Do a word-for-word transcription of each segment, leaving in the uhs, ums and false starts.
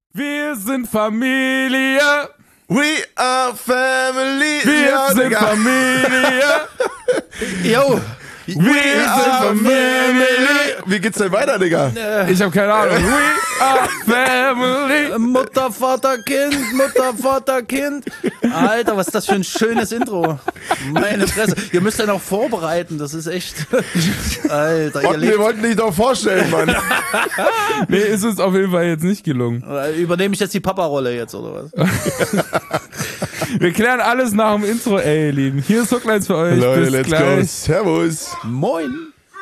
Wir sind Familie. We are family. Wir ja, sind Digga. Familie. Yo. Wir sind Familie. Wie geht's denn weiter, Digga? Ich hab keine Ahnung. We are Family. Mutter, Vater, Kind, Mutter, Vater, Kind. Alter, was ist das für ein schönes Intro. Meine Fresse. Ihr müsst ja noch vorbereiten, das ist echt... Alter, ihr Und wir lebt... wollten dich doch vorstellen, Mann. Nee, ist uns auf jeden Fall jetzt nicht gelungen. Übernehme ich jetzt die Papa-Rolle jetzt, oder was? Wir klären alles nach dem Intro, ey, ihr Lieben. Hier ist Hooklines für euch. Leute, Bis let's gleich. go. Servus. Moin.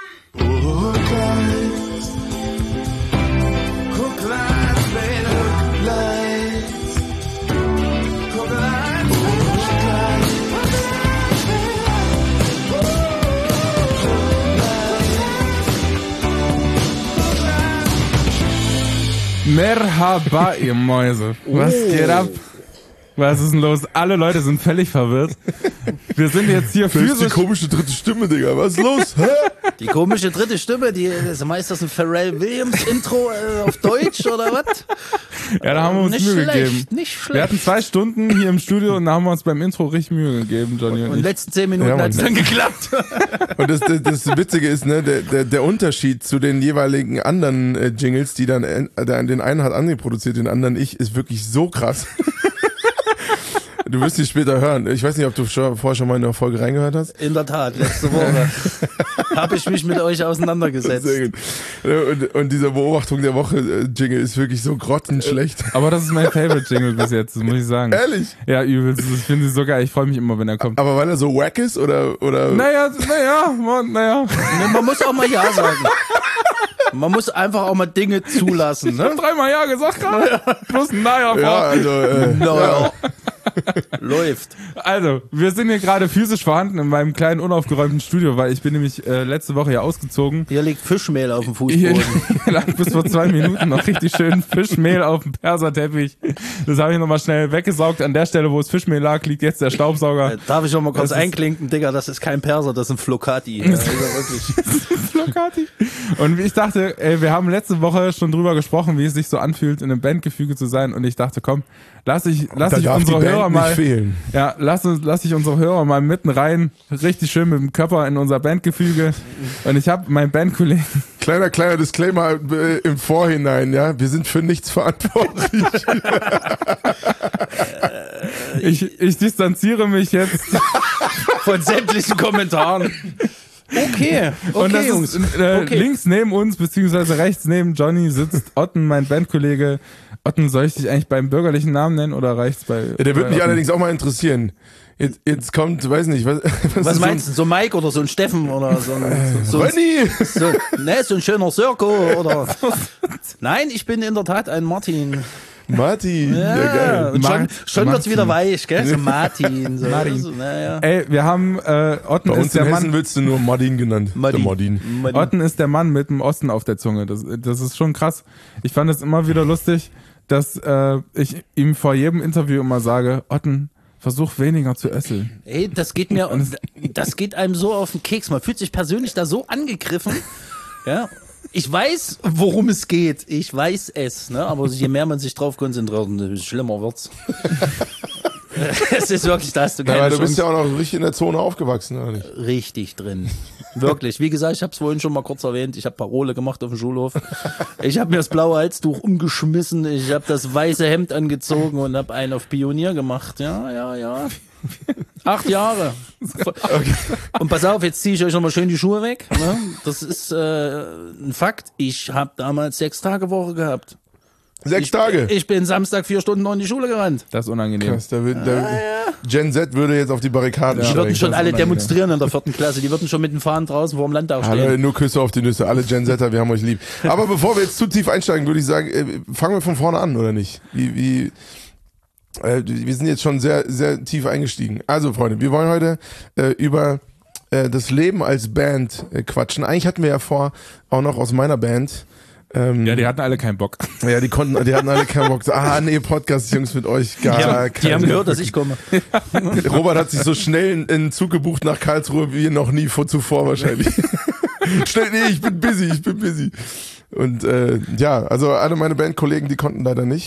Merhaba, ihr Mäuse. Was geht ab? Was ist denn los? Alle Leute sind völlig verwirrt. Wir sind jetzt hier Das ist die physisch... komische dritte Stimme, Digga. Was ist los? Hä? Die komische dritte Stimme, die, ist das ein Pharrell Williams Intro äh, auf Deutsch oder was? Ja, da haben wir uns Nicht Mühe schlecht, gegeben. nicht schlecht. Wir hatten zwei Stunden hier im Studio und da haben wir uns beim Intro richtig Mühe gegeben, Johnny und Und in ich. den letzten zehn Minuten Ja, Mann. hat es dann geklappt. Und das, das, das Witzige ist, ne, der, der, der Unterschied zu den jeweiligen anderen äh, Jingles, die dann, äh, der, den einen hat André produziert, den anderen ich, ist wirklich so krass. Du wirst die später hören. Ich weiß nicht, ob du schon, vorher schon mal in eine Folge reingehört hast. In der Tat, letzte Woche habe ich mich mit euch auseinandergesetzt. Sehr gut. Und, und dieser Beobachtung der Woche äh, Jingle ist wirklich so grottenschlecht. Aber das ist mein Favorite Jingle bis jetzt, das muss ich sagen. Ehrlich? Ja, übelst. Ich finde sie so geil. Ich freue mich immer, wenn er kommt. Aber weil er so wack ist oder, oder? Naja, naja, man, naja. Nee, man muss auch mal Ja sagen. Man muss einfach auch mal Dinge zulassen. Ich hab Ne? dreimal Ja gesagt gerade. Plus ein Naja Ja, vor. also, äh, Naja. Läuft. Also, wir sind hier gerade physisch vorhanden in meinem kleinen unaufgeräumten Studio, weil ich bin nämlich äh, letzte Woche ja ausgezogen. Hier liegt Fischmehl auf dem Hier Fußboden. lag bis vor zwei Minuten noch richtig schön Fischmehl auf dem Perserteppich. Das habe ich nochmal schnell weggesaugt. An der Stelle, wo es Fischmehl lag, liegt jetzt der Staubsauger. Darf ich noch mal kurz Das ist- einklinken, Digga, das ist kein Perser, das ist ein Flocati. Ja, also wirklich. Flocati. Und ich dachte, ey, wir haben letzte Woche schon drüber gesprochen, wie es sich so anfühlt, in einem Bandgefüge zu sein. Und ich dachte, komm, lass ich, lass da ich darf unsere die Band Hörer nicht mal, fehlen. ja, lass uns, lass ich unsere Hörer mal mitten rein, richtig schön mit dem Körper in unser Bandgefüge. Und ich habe meinen Bandkollegen, Kleiner, kleiner Disclaimer äh, im Vorhinein, ja. Wir sind für nichts verantwortlich. ich, ich distanziere mich jetzt. Von sämtlichen Kommentaren. Okay, okay, Und das Jungs. ist, äh, okay. links neben uns, beziehungsweise rechts neben Johnny sitzt Otten, mein Bandkollege. Otten, soll ich dich eigentlich beim bürgerlichen Namen nennen oder reicht's bei... Ja, der würde bei mich Otten? allerdings auch mal interessieren. Jetzt, jetzt kommt, weiß nicht, was, Was ist meinst du, so Mike oder so ein Steffen oder so ein, so, so ein, ein Renny! so, ne, so ein schöner Sirko oder... Nein, ich bin in der Tat ein Martin. Martin, ja, Ja, geil. und schon, Mar- schon wird's Martin. wieder weich, gell? So Martin. So, Martin. So, naja. Ey, wir haben, äh, Otten Bei uns ist der in Hessen Mann... willst du nur Martin genannt. Martin. Der Martin. Otten ist der Mann mit dem Osten auf der Zunge. Das, das ist schon krass. Ich fand es immer wieder lustig, dass äh, ich ihm vor jedem Interview immer sage, Otten, versuch weniger zu össeln. Ey, das geht mir, das geht einem so auf den Keks. Man fühlt sich persönlich da so angegriffen. Ja. Ich weiß, worum es geht. Ich weiß es, ne? Aber je mehr man sich drauf konzentriert, desto schlimmer wird's. Es ist wirklich, da hast du keine Ja, aber du Chance. bist ja auch noch richtig in der Zone aufgewachsen, oder nicht? Richtig drin. Wirklich. Wie gesagt, ich habe es vorhin schon mal kurz erwähnt. Ich habe Parole gemacht auf dem Schulhof. Ich habe mir das blaue Halstuch umgeschmissen. Ich habe das weiße Hemd angezogen und habe einen auf Pionier gemacht. Ja, ja, ja. Acht Jahre. Okay. Und pass auf, jetzt ziehe ich euch nochmal schön die Schuhe weg. Ne? Das ist äh, ein Fakt. Ich habe damals sechs Tage Woche gehabt. Sechs Ich, Tage. ich bin Samstag vier Stunden noch in die Schule gerannt. Das ist unangenehm. Krass, da wird, da, Gen Z würde jetzt auf die Barrikaden Die Ja, würden steigen. schon das ist alle unangenehm. demonstrieren in der vierten Klasse. Die würden schon mit den Fahnen draußen vor dem Landtag Hallo, stehen. nur Küsse auf die Nüsse. Alle Gen Zetter, wir haben euch lieb. Aber bevor wir jetzt zu tief einsteigen, würde ich sagen, äh, fangen wir von vorne an, oder nicht? Wie, wie, äh, wir sind jetzt schon sehr, sehr tief eingestiegen. Also, Freunde, wir wollen heute äh, über äh, das Leben als Band äh, quatschen. Eigentlich hatten wir ja vor, auch noch aus meiner Band. Ähm, Ja, die hatten alle keinen Bock. ja, die konnten, die hatten alle keinen Bock. Ah, nee, Podcast-Jungs mit euch. Gar Die haben, die keine- haben gehört, dass ich komme. Robert hat sich so schnell einen- einen Zug gebucht nach Karlsruhe wie noch nie vor zuvor wahrscheinlich. Schnell, nee, ich bin busy, ich bin busy. Und äh, ja, also alle meine Bandkollegen, die konnten leider nicht.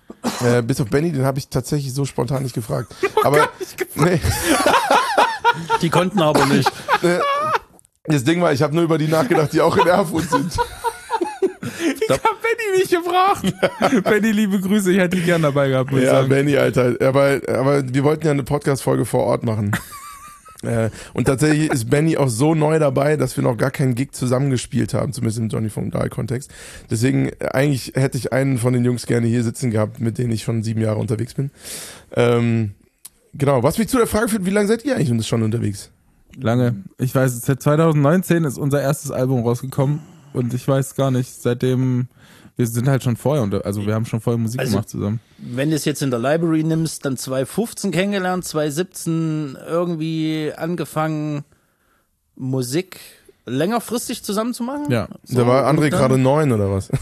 Äh, bis auf Benny, den habe ich tatsächlich so spontan nicht gefragt. Aber nee. Die konnten aber nicht. Das Ding war, ich habe nur über die nachgedacht, die auch in Erfurt sind. Ich hab Benny nicht gefragt. Benny, liebe Grüße, ich hätte ihn gern dabei gehabt, muss ich Ja, sagen. Benny, Alter. Aber, aber wir wollten ja eine Podcast-Folge vor Ort machen. äh, und tatsächlich ist Benny auch so neu dabei, dass wir noch gar keinen Gig zusammengespielt haben, zumindest im Johnny von Dahl-Kontext. Deswegen, äh, eigentlich hätte ich einen von den Jungs gerne hier sitzen gehabt, mit denen ich schon sieben Jahre unterwegs bin. Ähm, genau, was mich zu der Frage führt, wie lange seid ihr eigentlich schon unterwegs? Lange. Ich weiß, seit zwanzig neunzehn ist unser erstes Album rausgekommen und ich weiß gar nicht, seitdem, wir sind halt schon vorher, unter, also wir haben schon vorher Musik Also, gemacht zusammen. Wenn du es jetzt in der Library nimmst, dann zwanzig fünfzehn kennengelernt, zwanzig siebzehn irgendwie angefangen, Musik längerfristig zusammen zu machen. Ja. Da war André und dann- gerade neun oder was?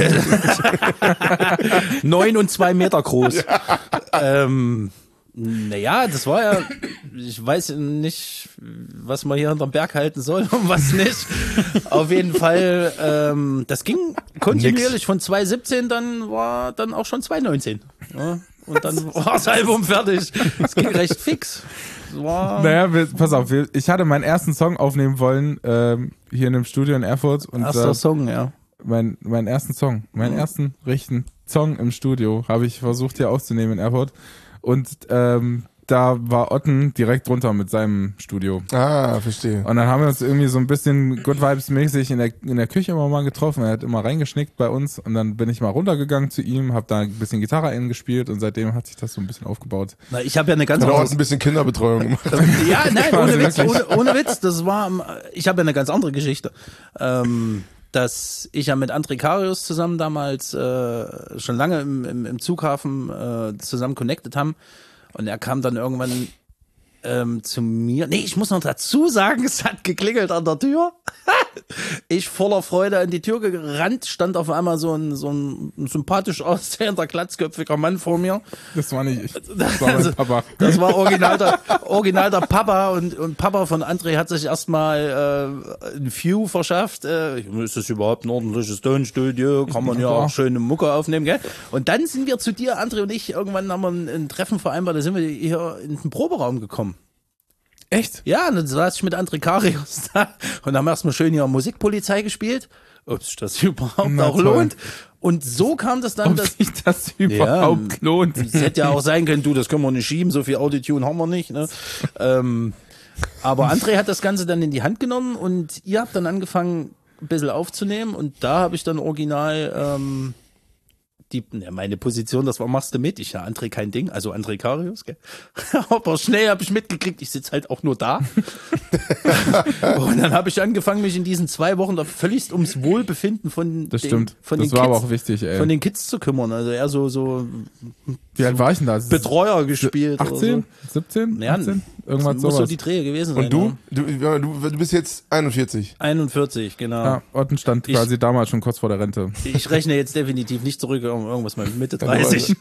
Neun und zwei Meter groß. Ja. Ähm, naja, das war ja, ich weiß nicht, was man hier hinterm Berg halten soll und was nicht. Auf jeden Fall, ähm, das ging kontinuierlich Nix. von zwanzig siebzehn, dann war dann auch schon zwanzig neunzehn. Ja, und dann war das Album fertig. Es ging recht fix. Es war, Naja, wir, pass auf, wir, ich hatte meinen ersten Song aufnehmen wollen, ähm, hier in einem Studio in Erfurt. Und erster äh, Song, ja. mein, meinen ersten Song, meinen ersten richtigen Song im Studio habe ich versucht hier aufzunehmen in Erfurt. Und ähm, da war Otten direkt drunter mit seinem Studio. Ah, verstehe. Und dann haben wir uns irgendwie so ein bisschen Good Vibes mäßig in der, in der Küche immer mal getroffen. Er hat immer reingeschnickt bei uns und dann bin ich mal runtergegangen zu ihm, hab da ein bisschen Gitarre eingespielt und seitdem hat sich das so ein bisschen aufgebaut. Na, ich habe ja eine ganz Hat auch andere ein bisschen Kinderbetreuung gemacht. Ja, nein, Quasi ohne Witz, wirklich. ohne, ohne Witz, das war, ich habe ja eine ganz andere Geschichte. Ähm, dass ich ja mit André Karius zusammen damals äh, schon lange im, im, im Zughafen äh, zusammen connected haben und er kam dann irgendwann ähm, zu mir. Nee, ich muss noch dazu sagen, es hat geklingelt an der Tür. Ich voller Freude an die Tür gerannt, stand auf einmal so ein, so ein sympathisch aussehender, glatzköpfiger Mann vor mir. Das war nicht ich, das war mein Papa. Das war original der, original der Papa und, und Papa von André hat sich erstmal äh, ein View verschafft. Äh, ist das überhaupt ein ordentliches Tonstudio? Kann man ja Ja. auch schöne Mucke aufnehmen, gell? Und dann sind wir zu dir, André und ich, irgendwann haben wir ein, ein Treffen vereinbart, da sind wir hier in den Proberaum gekommen. Echt? Ja, und dann saß ich mit André Karius da und haben erstmal schön hier Musikpolizei gespielt, ob sich das überhaupt Na auch toll. lohnt. Und so kam das dann, Ob dass sich das überhaupt lohnt. es hätte ja auch sein können, du, das können wir nicht schieben, so viel Autotune haben wir nicht. Ne? ähm, aber André hat das Ganze dann in die Hand genommen und ihr habt dann angefangen, ein bisschen aufzunehmen und da habe ich dann original ähm, die, ne, meine Position, das war, machst du mit? Ich, ja, André kein Ding, also André Karius, gell? Aber schnell habe ich mitgekriegt, ich sitze halt auch nur da. Und dann habe ich angefangen, mich in diesen zwei Wochen da völligst ums Wohlbefinden von Das den, stimmt. von Das den war Kids, aber auch wichtig, ey. von den Kids zu kümmern. Also eher so, so Wie alt war ich denn da? Betreuer gespielt. achtzehn? Oder siebzehn? so. Ja, achtzehn? Irgendwas muss so sowas. die Drehe gewesen sein. Und du? Ja. Du, ja, du? Du bist jetzt einundvierzig. einundvierzig, genau. Ja, Otten stand Ich- quasi damals schon kurz vor der Rente. Ich rechne jetzt definitiv nicht zurück, um irgendwas mal Mitte dreißig.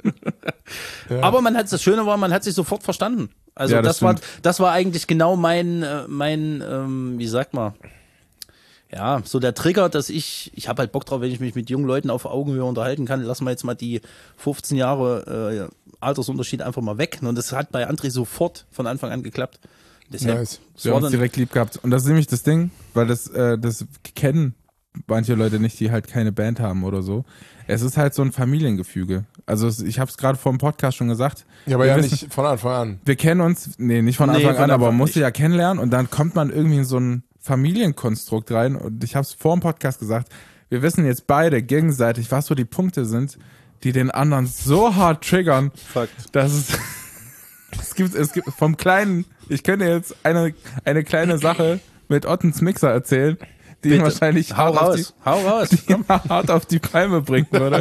Aber man hat, das Schöne war, man hat sich sofort verstanden. Also Ja, das das, war, stimmt. das war eigentlich genau mein, äh, mein, ähm, wie sagt man, ja, so der Trigger, dass ich, ich habe halt Bock drauf, wenn ich mich mit jungen Leuten auf Augenhöhe unterhalten kann, lassen wir jetzt mal die fünfzehn Jahre äh, Altersunterschied einfach mal weg. Und das hat bei André sofort von Anfang an geklappt. Deshalb, Nice. das Wir war haben uns dann, direkt lieb gehabt. Und das ist nämlich das Ding, weil das, äh, das kennen manche Leute nicht, die halt keine Band haben oder so. Es ist halt so ein Familiengefüge. Also es, ich habe es gerade vor dem Podcast schon gesagt. Ja, aber Wir ja wissen- nicht von Anfang an. Wir kennen uns, nee, nicht von Nee, Anfang von an, aber Anfang man muss nicht. sie ja kennenlernen und dann kommt man irgendwie in so ein Familienkonstrukt rein und ich habe es vor dem Podcast gesagt, wir wissen jetzt beide gegenseitig, was so die Punkte sind, die den anderen so hart triggern, Fakt. dass es, es gibt, es gibt vom kleinen, ich könnte jetzt eine, eine kleine Sache mit Ottens Mixer erzählen, die ihn Bitte. wahrscheinlich Hau hart auf, raus, hau raus. die, die ihn hart auf die Palme bringen würde.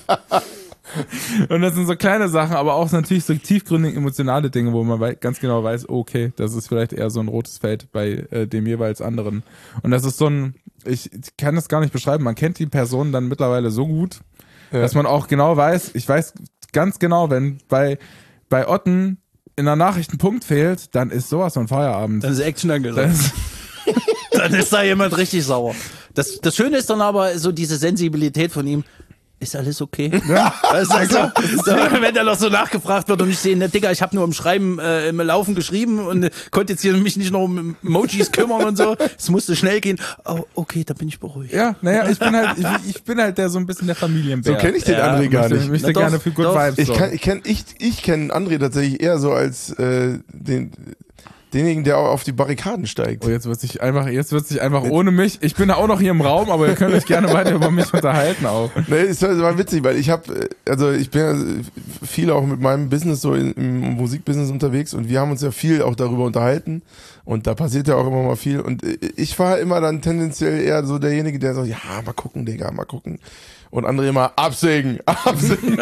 Und das sind so kleine Sachen, aber auch natürlich so tiefgründig emotionale Dinge, wo man wei- ganz genau weiß, okay, das ist vielleicht eher so ein rotes Feld bei äh, dem jeweils anderen. Und das ist so ein, ich, ich kann das gar nicht beschreiben, man kennt die Person dann mittlerweile so gut, Ja. dass man auch genau weiß, ich weiß ganz genau, wenn bei, bei Otten in der Nachricht ein Punkt fehlt, dann ist sowas von Feierabend. Dann ist Action angesagt. Das ist, Dann ist da jemand richtig sauer. Das, das Schöne ist dann aber so diese Sensibilität von ihm. ist alles okay? Ja. Weißt du, so, so, wenn da noch so nachgefragt wird und ich sehe, ne, Digga, ich habe nur im Schreiben, äh, im Laufen geschrieben und äh, konnte jetzt hier mich nicht noch um Emojis kümmern und so. Es musste schnell gehen. Oh, okay, da bin ich beruhigt. Ja, naja, ich bin halt, ich, ich bin halt der so ein bisschen der Familienbär. So kenne ich den Ja, André gar Ich nicht. möchte Na gerne doch, für Good doch. Vibes Ich, sorgen. kann, ich kenne ich, ich kenn André tatsächlich eher so als äh, den, denjenigen, der auf die Barrikaden steigt. Oh, jetzt wird sich einfach, jetzt wird sich einfach ohne mich. Ich bin auch noch hier im Raum, aber ihr könnt euch gerne weiter über mich unterhalten auch. Nee, es war, es war witzig, weil ich habe, also ich bin ja viel auch mit meinem Business so in, im Musikbusiness unterwegs und wir haben uns ja viel auch darüber unterhalten und da passiert ja auch immer mal viel und ich war immer dann tendenziell eher so derjenige, der so, ja, mal gucken, Digga, mal gucken. Und André immer absägen, absägen.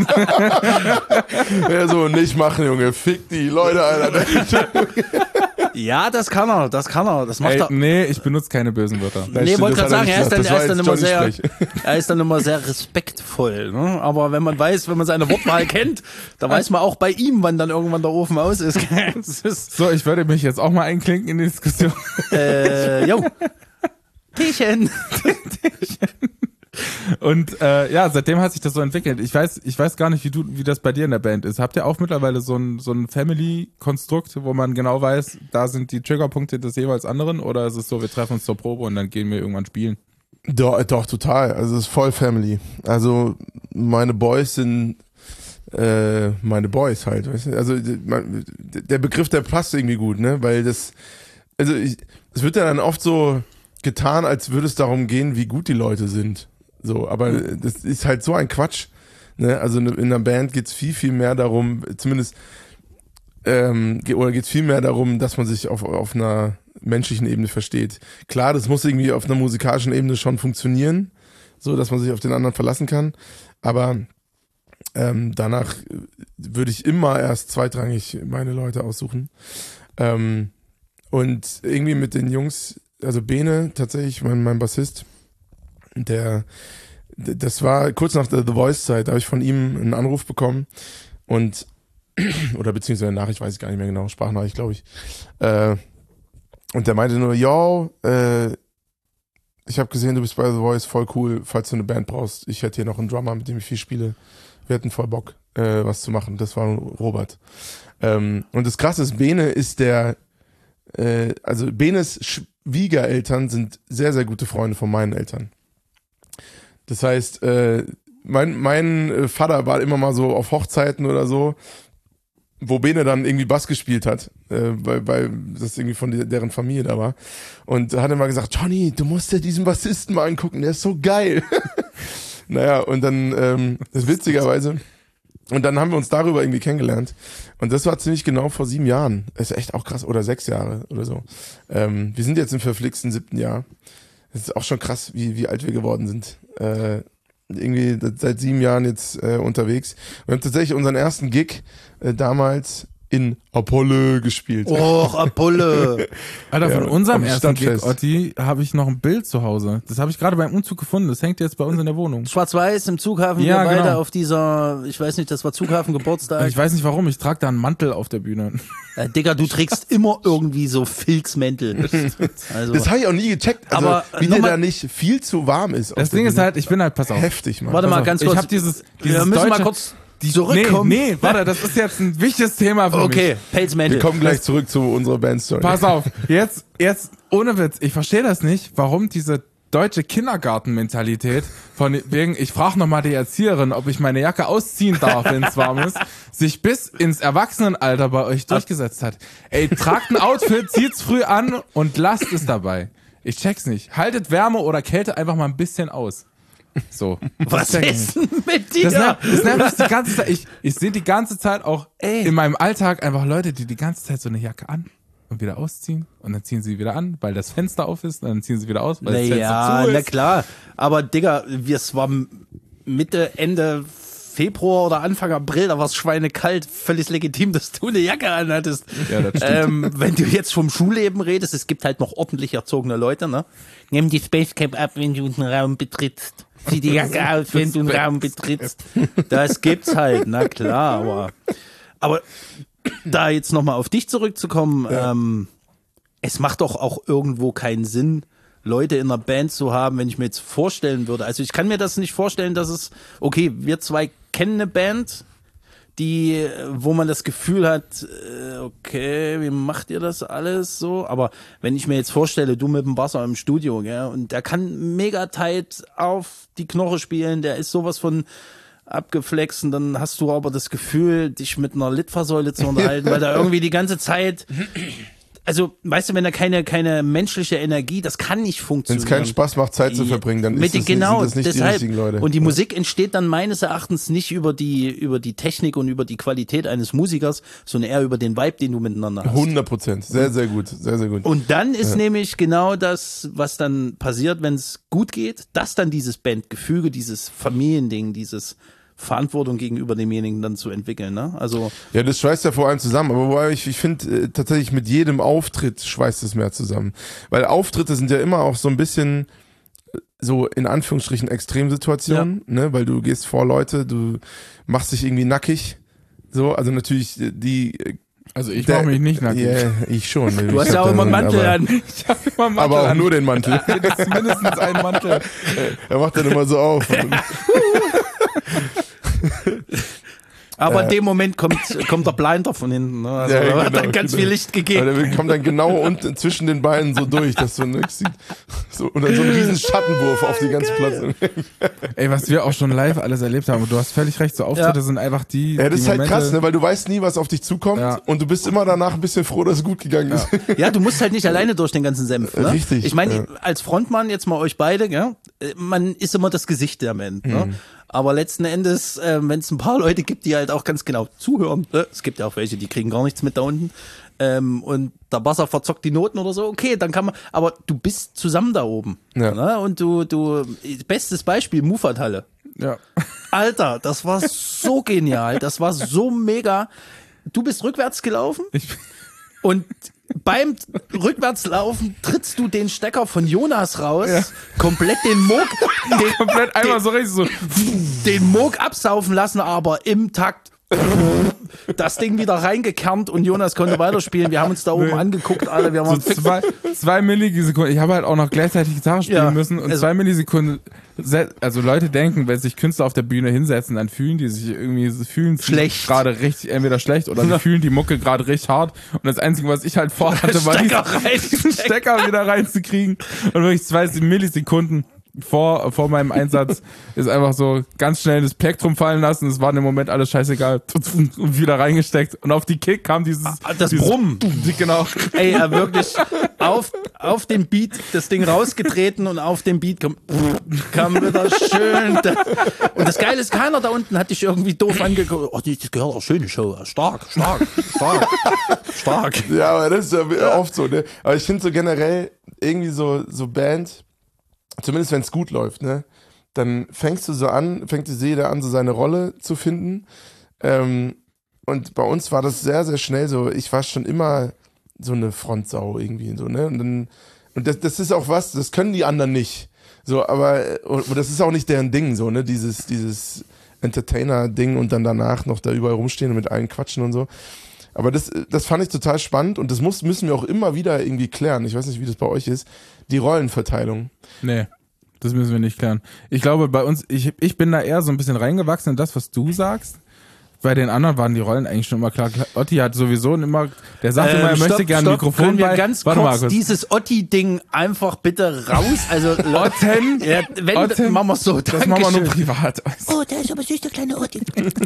Ja, so, nicht machen, Junge, fick die Leute, Alter. Ja, das kann er, das kann er. Das macht Ey, er. nee, ich benutze keine bösen Wörter. Nein, Nee, stimmt, wollte das gerade hat sagen, er ist nicht dann, gesagt. er ist dann Das immer war sehr, jetzt Johnny Sprech. er ist dann immer sehr respektvoll. Ne? Aber wenn man weiß, wenn man seine Wortwahl kennt, da weiß man auch bei ihm, wann dann irgendwann der Ofen aus ist. Das ist So, ich würde mich jetzt auch mal einklinken in die Diskussion. äh, jo. Tierchen. Und äh, ja, seitdem hat sich das so entwickelt. Ich weiß, ich weiß gar nicht, wie du, wie das bei dir in der Band ist. Habt ihr auch mittlerweile so ein so ein Family-Konstrukt, wo man genau weiß, da sind die Triggerpunkte des jeweils anderen, oder ist es so, wir treffen uns zur Probe und dann gehen wir irgendwann spielen? Doch, doch, total. Also es ist voll Family. Also meine Boys sind äh, meine Boys halt. Weißt du? Also man, der Begriff, der passt irgendwie gut, ne? Weil das, also ich, es wird ja dann oft so getan, als würde es darum gehen, wie gut die Leute sind. So, aber das ist halt so ein Quatsch. Ne? Also in einer Band geht's viel, viel mehr darum, zumindest ähm, ge- oder geht's viel mehr darum, dass man sich auf, auf einer menschlichen Ebene versteht. Klar, das muss irgendwie auf einer musikalischen Ebene schon funktionieren, so dass man sich auf den anderen verlassen kann. Aber ähm, danach würde ich immer erst zweitrangig meine Leute aussuchen. Ähm, und irgendwie mit den Jungs, also Bene tatsächlich, mein, mein Bassist, der, das war kurz nach der The Voice-Zeit, da habe ich von ihm einen Anruf bekommen und, oder beziehungsweise eine Nachricht, weiß ich gar nicht mehr genau, Sprachnachricht, glaube ich. Äh, und der meinte nur, yo, äh, ich habe gesehen, du bist bei The Voice, voll cool, falls du eine Band brauchst, ich hätte hier noch einen Drummer, mit dem ich viel spiele. Wir hätten voll Bock, äh, was zu machen. Das war Robert. Ähm, und das Krasse ist, Bene ist der, äh, also Benes Schwiegereltern sind sehr, sehr gute Freunde von meinen Eltern. Das heißt, äh, mein, mein Vater war immer mal so auf Hochzeiten oder so, wo Bene dann irgendwie Bass gespielt hat, äh, weil, weil das irgendwie von der, deren Familie da war. Und hat immer gesagt, Johnny, du musst dir diesen Bassisten mal angucken, der ist so geil. Naja, und dann, ähm, das witzigerweise, und dann haben wir uns darüber irgendwie kennengelernt. Und das war ziemlich genau vor sieben Jahren. Das ist echt auch krass, oder sechs Jahre oder so. Ähm, wir sind jetzt im verflixten siebten Jahr. Das ist auch schon krass, wie, wie alt wir geworden sind. Äh, irgendwie seit sieben Jahren jetzt äh, unterwegs. Wir haben tatsächlich unseren ersten Gig äh, damals in Apollo gespielt. Och, Apolle. Alter, von Ja, unserem am ersten Gig, Stadtfest. Otti, habe ich noch ein Bild zu Hause. Das habe ich gerade beim Umzug gefunden. Das hängt jetzt bei uns in der Wohnung. Schwarz-Weiß im Zughafen, Ja, wir beide genau. auf dieser, ich weiß nicht, das war Zughafen-Geburtstag. Ich weiß nicht warum, ich trage da einen Mantel auf der Bühne. Äh, Digga, du trägst immer irgendwie so Filzmäntel. Also, Das habe ich auch nie gecheckt, also Aber, wie äh, der noch mal- da nicht viel zu warm ist. Das auf der Ding ist Bühne. halt, ich bin halt, pass auf. Heftig, Mann. warte Pass mal auf, ganz ich kurz. habe dieses, dieses wir müssen deutsche, mal kurz die, zurückkommen. Nee, nee, warte, das ist jetzt ein wichtiges Thema für mich. Okay, Pelzmäntel. Wir kommen gleich zurück zu unserer Bandstory. Pass auf, jetzt, jetzt, ohne Witz, ich verstehe das nicht, warum diese deutsche Kindergartenmentalität von wegen, ich frage nochmal die Erzieherin, ob ich meine Jacke ausziehen darf, wenn es warm ist, sich bis ins Erwachsenenalter bei euch durchgesetzt hat. Ey, tragt ein Outfit, zieht's früh an und lasst es dabei. Ich check's nicht. Haltet Wärme oder Kälte einfach mal ein bisschen aus. So. Was check ich ist nicht. denn mit dir? Das nervt, das nervt mich die ganze Zeit. Ich, ich sehe die ganze Zeit auch Ey. in meinem Alltag einfach Leute, die die ganze Zeit so eine Jacke an und wieder ausziehen und dann ziehen sie wieder an, weil das Fenster auf ist und dann ziehen sie wieder aus, weil das Fenster Naja, zu na ist. klar. Aber Digga, wir- es war Mitte, Ende Februar oder Anfang April, da war es schweinekalt. Völlig legitim, dass du eine Jacke anhattest. Ja, das stimmt. Ähm, wenn du jetzt vom Schulleben redest, es gibt halt noch ordentlich erzogene Leute, ne? Nimm die Spacecap ab, wenn du einen Raum betrittst. Zieh die Jacke aus, wenn du einen Raum betrittst. Das gibt's halt, na klar, aber, aber da jetzt nochmal auf dich zurückzukommen, Ja. ähm, es macht doch auch irgendwo keinen Sinn, Leute in einer Band zu haben, wenn ich mir jetzt vorstellen würde. Also ich kann mir das nicht vorstellen, dass es, okay, wir zwei kennen eine Band, die, wo man das Gefühl hat, okay, wie macht ihr das alles so? Aber wenn ich mir jetzt vorstelle, du mit dem Basser im Studio, gell, und der kann mega tight auf die Knoche spielen, der ist sowas von abgeflext und dann hast du aber das Gefühl, dich mit einer Litfaßsäule zu unterhalten, weil da irgendwie die ganze Zeit, also weißt du, wenn da keine, keine menschliche Energie, das kann nicht Wenn funktionieren. es keinen Spaß macht, Zeit zu verbringen, dann ist Mit, das genau, nicht, sind das nicht deshalb, die richtigen Leute. Und die Musik entsteht dann meines Erachtens nicht über die, über die Technik und über die Qualität eines Musikers, sondern eher über den Vibe, den du miteinander hast. hundert Prozent. Sehr, sehr gut. Sehr, sehr gut. Und dann ist Ja. nämlich genau das, was dann passiert, wenn es gut geht, dass dann dieses Bandgefüge, dieses Familiending, dieses Verantwortung gegenüber demjenigen dann zu entwickeln, ne? Also Ja, das schweißt ja vor allem zusammen. Aber wobei ich, ich finde, äh, tatsächlich mit jedem Auftritt schweißt es mehr zusammen. Weil Auftritte sind ja immer auch so ein bisschen äh, so in Anführungsstrichen Extremsituationen, ne? Weil du gehst vor Leute, du machst dich irgendwie nackig. So, also natürlich äh, die. äh, Also ich der- mache mich nicht nackig. Ja, ich schon. ne? du Ich hast hab ja auch da immer so einen Mantel aber, an. Ich habe immer einen Mantel Aber auch an. nur den Mantel. Das ist mindestens ein Mantel. Er macht dann immer so auf. Aber in dem Moment kommt, kommt der Blinder von hinten. Ne? Also Ja, da hat genau, dann ganz genau. viel Licht Aber gegeben. der kommt dann genau unten zwischen den Beinen so durch, dass du nichts siehst. So, und dann so ein riesen Schattenwurf auf die ganze Platz. Ey, was wir auch schon live alles erlebt haben. Und du hast völlig recht, so Auftritte Ja. sind einfach die. Ja, das die ist halt Momente, krass, ne? Weil du weißt nie, was auf dich zukommt Ja. und du bist immer danach ein bisschen froh, dass es gut gegangen ist. Ja, du musst halt nicht alleine durch den ganzen Senf. Ne? Richtig, Ich meine, ja. als Frontmann, jetzt mal euch beide, ja, man ist immer das Gesicht der Band. Mhm. Ne? Aber letzten Endes, äh, wenn es ein paar Leute gibt, die halt auch ganz genau zuhören, ne? Es gibt ja auch welche, die kriegen gar nichts mit da unten, ähm, und der Basser verzockt die Noten oder so, okay, dann kann man, aber du bist zusammen da oben. Ja. Ne? Und du, du, bestes Beispiel, Mufat-Halle. Ja. Alter, das war so genial, das war so mega. Du bist rückwärts gelaufen Ich, und beim Rückwärtslaufen trittst du den Stecker von Jonas raus, Ja. komplett den Moog, den, komplett einmal so richtig so. den Moog absaufen lassen, aber im Takt das Ding wieder reingekernt und Jonas konnte weiterspielen. Wir haben uns da oben Nee. angeguckt, alle. Wir So waren fix. zwei, zwei Millisekunden. Ich habe halt auch noch gleichzeitig Gitarre spielen Ja, müssen und also- zwei Millisekunden. se- Also Leute denken, wenn sich Künstler auf der Bühne hinsetzen, dann fühlen die sich irgendwie sie fühlen sich Schlecht. gerade richtig, entweder schlecht oder sie fühlen die Mucke gerade richtig hart. Und das Einzige, was ich halt vorhatte, war Stecker diesen, rein. diesen Stecker wieder reinzukriegen. Und wirklich zwei Millisekunden vor, vor meinem Einsatz ist einfach so ganz schnell das Plektrum fallen lassen. Es war im Moment alles scheißegal. Und wieder reingesteckt. Und auf die Kick kam dieses... Das dieses, Brummen. Genau. Ey, er wirklich auf, auf den Beat das Ding rausgetreten und auf den Beat kam, kam wieder schön. Da. Und das Geile ist, keiner da unten hat dich irgendwie doof angeguckt. Oh, das gehört auch schöne Show. Stark, stark, stark, stark. Ja, aber das ist ja oft so, ne? Aber ich finde so generell irgendwie so, so Band, zumindest wenn es gut läuft, ne? Dann fängst du so an, fängt jeder an, so seine Rolle zu finden. Ähm, und bei uns war das sehr, sehr schnell so, ich war schon immer so eine Frontsau irgendwie, so, ne? Und, dann, und das, das ist auch was, das können die anderen nicht. So, aber, und das ist auch nicht deren Ding, so, ne? Dieses, dieses Entertainer-Ding und dann danach noch da überall rumstehen und mit allen quatschen und so. Aber das, das fand ich total spannend und das muss, müssen wir auch immer wieder irgendwie klären. Ich weiß nicht, wie das bei euch ist. Die Rollenverteilung. Nee, das müssen wir nicht klären. Ich glaube, bei uns, ich, ich bin da eher so ein bisschen reingewachsen in das, was du sagst. Bei den anderen waren die Rollen eigentlich schon immer klar. Otti hat sowieso immer, der sagt immer, er Ähm, möchte stopp, gerne ein stopp. Mikrofon Können wir bei. ganz Warte kurz mal kurz. dieses Otti-Ding einfach bitte raus? Also, Otten? ja, wenn, Otten? machen wir es so. Das machen wir nur Dankeschön. privat. Oh, der ist aber süß, der kleine Otti.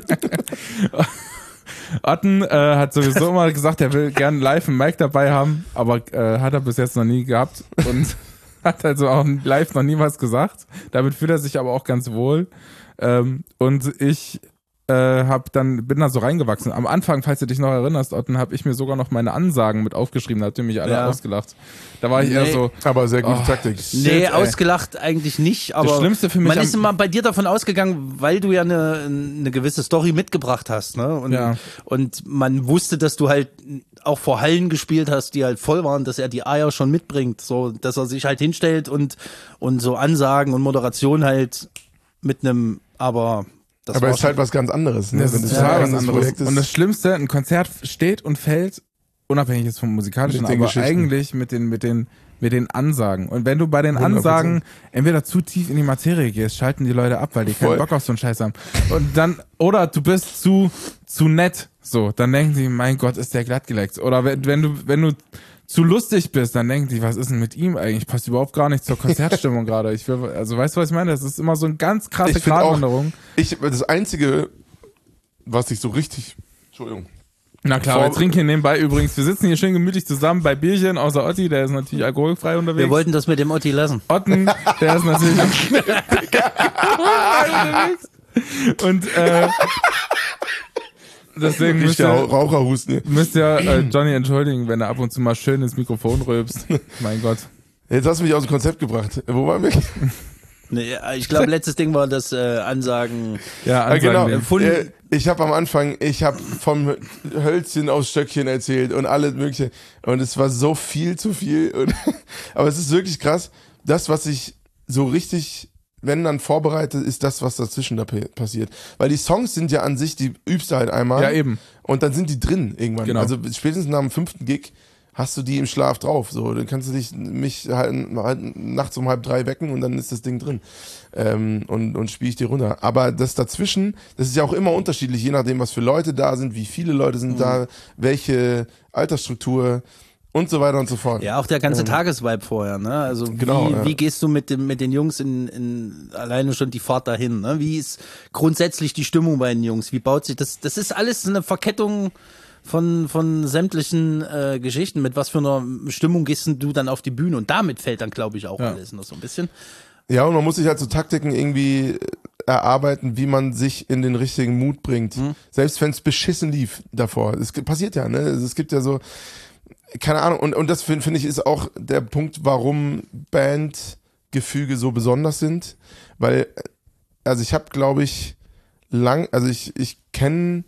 Otten äh, hat sowieso immer gesagt, er will gerne live einen Mic dabei haben, aber äh, hat er bis jetzt noch nie gehabt und hat also auch live noch nie was gesagt. Damit fühlt er sich aber auch ganz wohl. Ähm, und ich äh, hab dann, bin da so reingewachsen. Am Anfang, falls du dich noch erinnerst, Otten, habe ich mir sogar noch meine Ansagen mit aufgeschrieben, da habt ihr mich alle Ja. ausgelacht. Da war ich eher Nee. so, Aber sehr gute Oh. Taktik. Nee, Shit, ey. ausgelacht eigentlich nicht, aber Schlimmste für mich man am- ist immer bei dir davon ausgegangen, weil du ja eine, eine gewisse Story mitgebracht hast, ne? Und, Ja. und man wusste, dass du halt auch vor Hallen gespielt hast, die halt voll waren, dass er die Eier schon mitbringt, so, dass er sich halt hinstellt und, und so Ansagen und Moderation halt mit einem, aber das Aber war es ist halt was ganz anderes. Ne? das Wenn ist das total ein was eigenes anderes. Projekt ist. Und das Schlimmste, ein Konzert steht und fällt, unabhängig jetzt vom musikalischen, Mit den aber Geschichten. eigentlich mit den, mit den, mit den Ansagen. Und wenn du bei den hundert Prozent. Ansagen entweder zu tief in die Materie gehst, schalten die Leute ab, weil die keinen Voll. Bock auf so einen Scheiß haben. Und dann, oder du bist zu, zu nett, so, dann denken die, mein Gott, ist der glattgeleckt. Oder wenn, wenn du, wenn du zu lustig bist, dann denken die, was ist denn mit ihm eigentlich? Passt überhaupt gar nicht zur Konzertstimmung gerade. Ich will, also weißt du, was ich meine? Das ist immer so eine ganz krasse Ich find auch- Gratwanderung. Ich, das Einzige, was ich so richtig, Entschuldigung, Na klar, Vor- wir trinken hier nebenbei übrigens. Wir sitzen hier schön gemütlich zusammen bei Bierchen, außer Otti, der ist natürlich alkoholfrei unterwegs. Wir wollten das mit dem Otti lassen. Otten, der ist natürlich unterwegs. Und äh, deswegen müsst richtig ihr, Raucherhusten. müsst ihr äh, Johnny entschuldigen, wenn er ab und zu mal schön ins Mikrofon rülpst. Mein Gott. Jetzt hast du mich aus dem Konzept gebracht. Wo waren wir? Nee, ich glaube, letztes Ding war das äh, Ansagen. Ja, Ah, genau. Ansagen. Äh, ich habe am Anfang, ich habe vom Hölzchen aus Stöckchen erzählt und alles mögliche. Und es war so viel zu viel. Und aber es ist wirklich krass. Das, was ich so richtig, wenn dann vorbereite, ist das, was dazwischen da pa- passiert. Weil die Songs sind ja an sich, die übst du halt einmal. Ja, eben. Und dann sind die drin irgendwann. Genau. Also spätestens nach dem fünften Gig hast du die im Schlaf drauf. So, dann kannst du dich mich halt, halt nachts um halb drei wecken und dann ist das Ding drin. Ähm, und, und spiele ich die runter. Aber das dazwischen, das ist ja auch immer unterschiedlich, je nachdem, was für Leute da sind, wie viele Leute sind Mhm. da, welche Altersstruktur und so weiter und so fort. Ja, auch der ganze Tagesvibe vorher, ne? Also wie, Genau, ja. wie gehst du mit dem mit den Jungs in, in alleine schon die Fahrt dahin, ne? Wie ist grundsätzlich die Stimmung bei den Jungs? Wie baut sich das? Das ist alles eine Verkettung von von sämtlichen äh, Geschichten. Mit was für einer Stimmung gehst du dann auf die Bühne? Und damit fällt dann, glaube ich, auch Ja. alles noch so ein bisschen. Ja, und man muss sich halt so Taktiken irgendwie erarbeiten, wie man sich in den richtigen Mut bringt. Mhm. Selbst wenn es beschissen lief davor. Es ge- passiert ja, ne? Also es gibt ja so, keine Ahnung, und, und das finde find ich ist auch der Punkt, warum Bandgefüge so besonders sind. Weil, also ich habe, glaube ich, lang, also ich, ich kenne,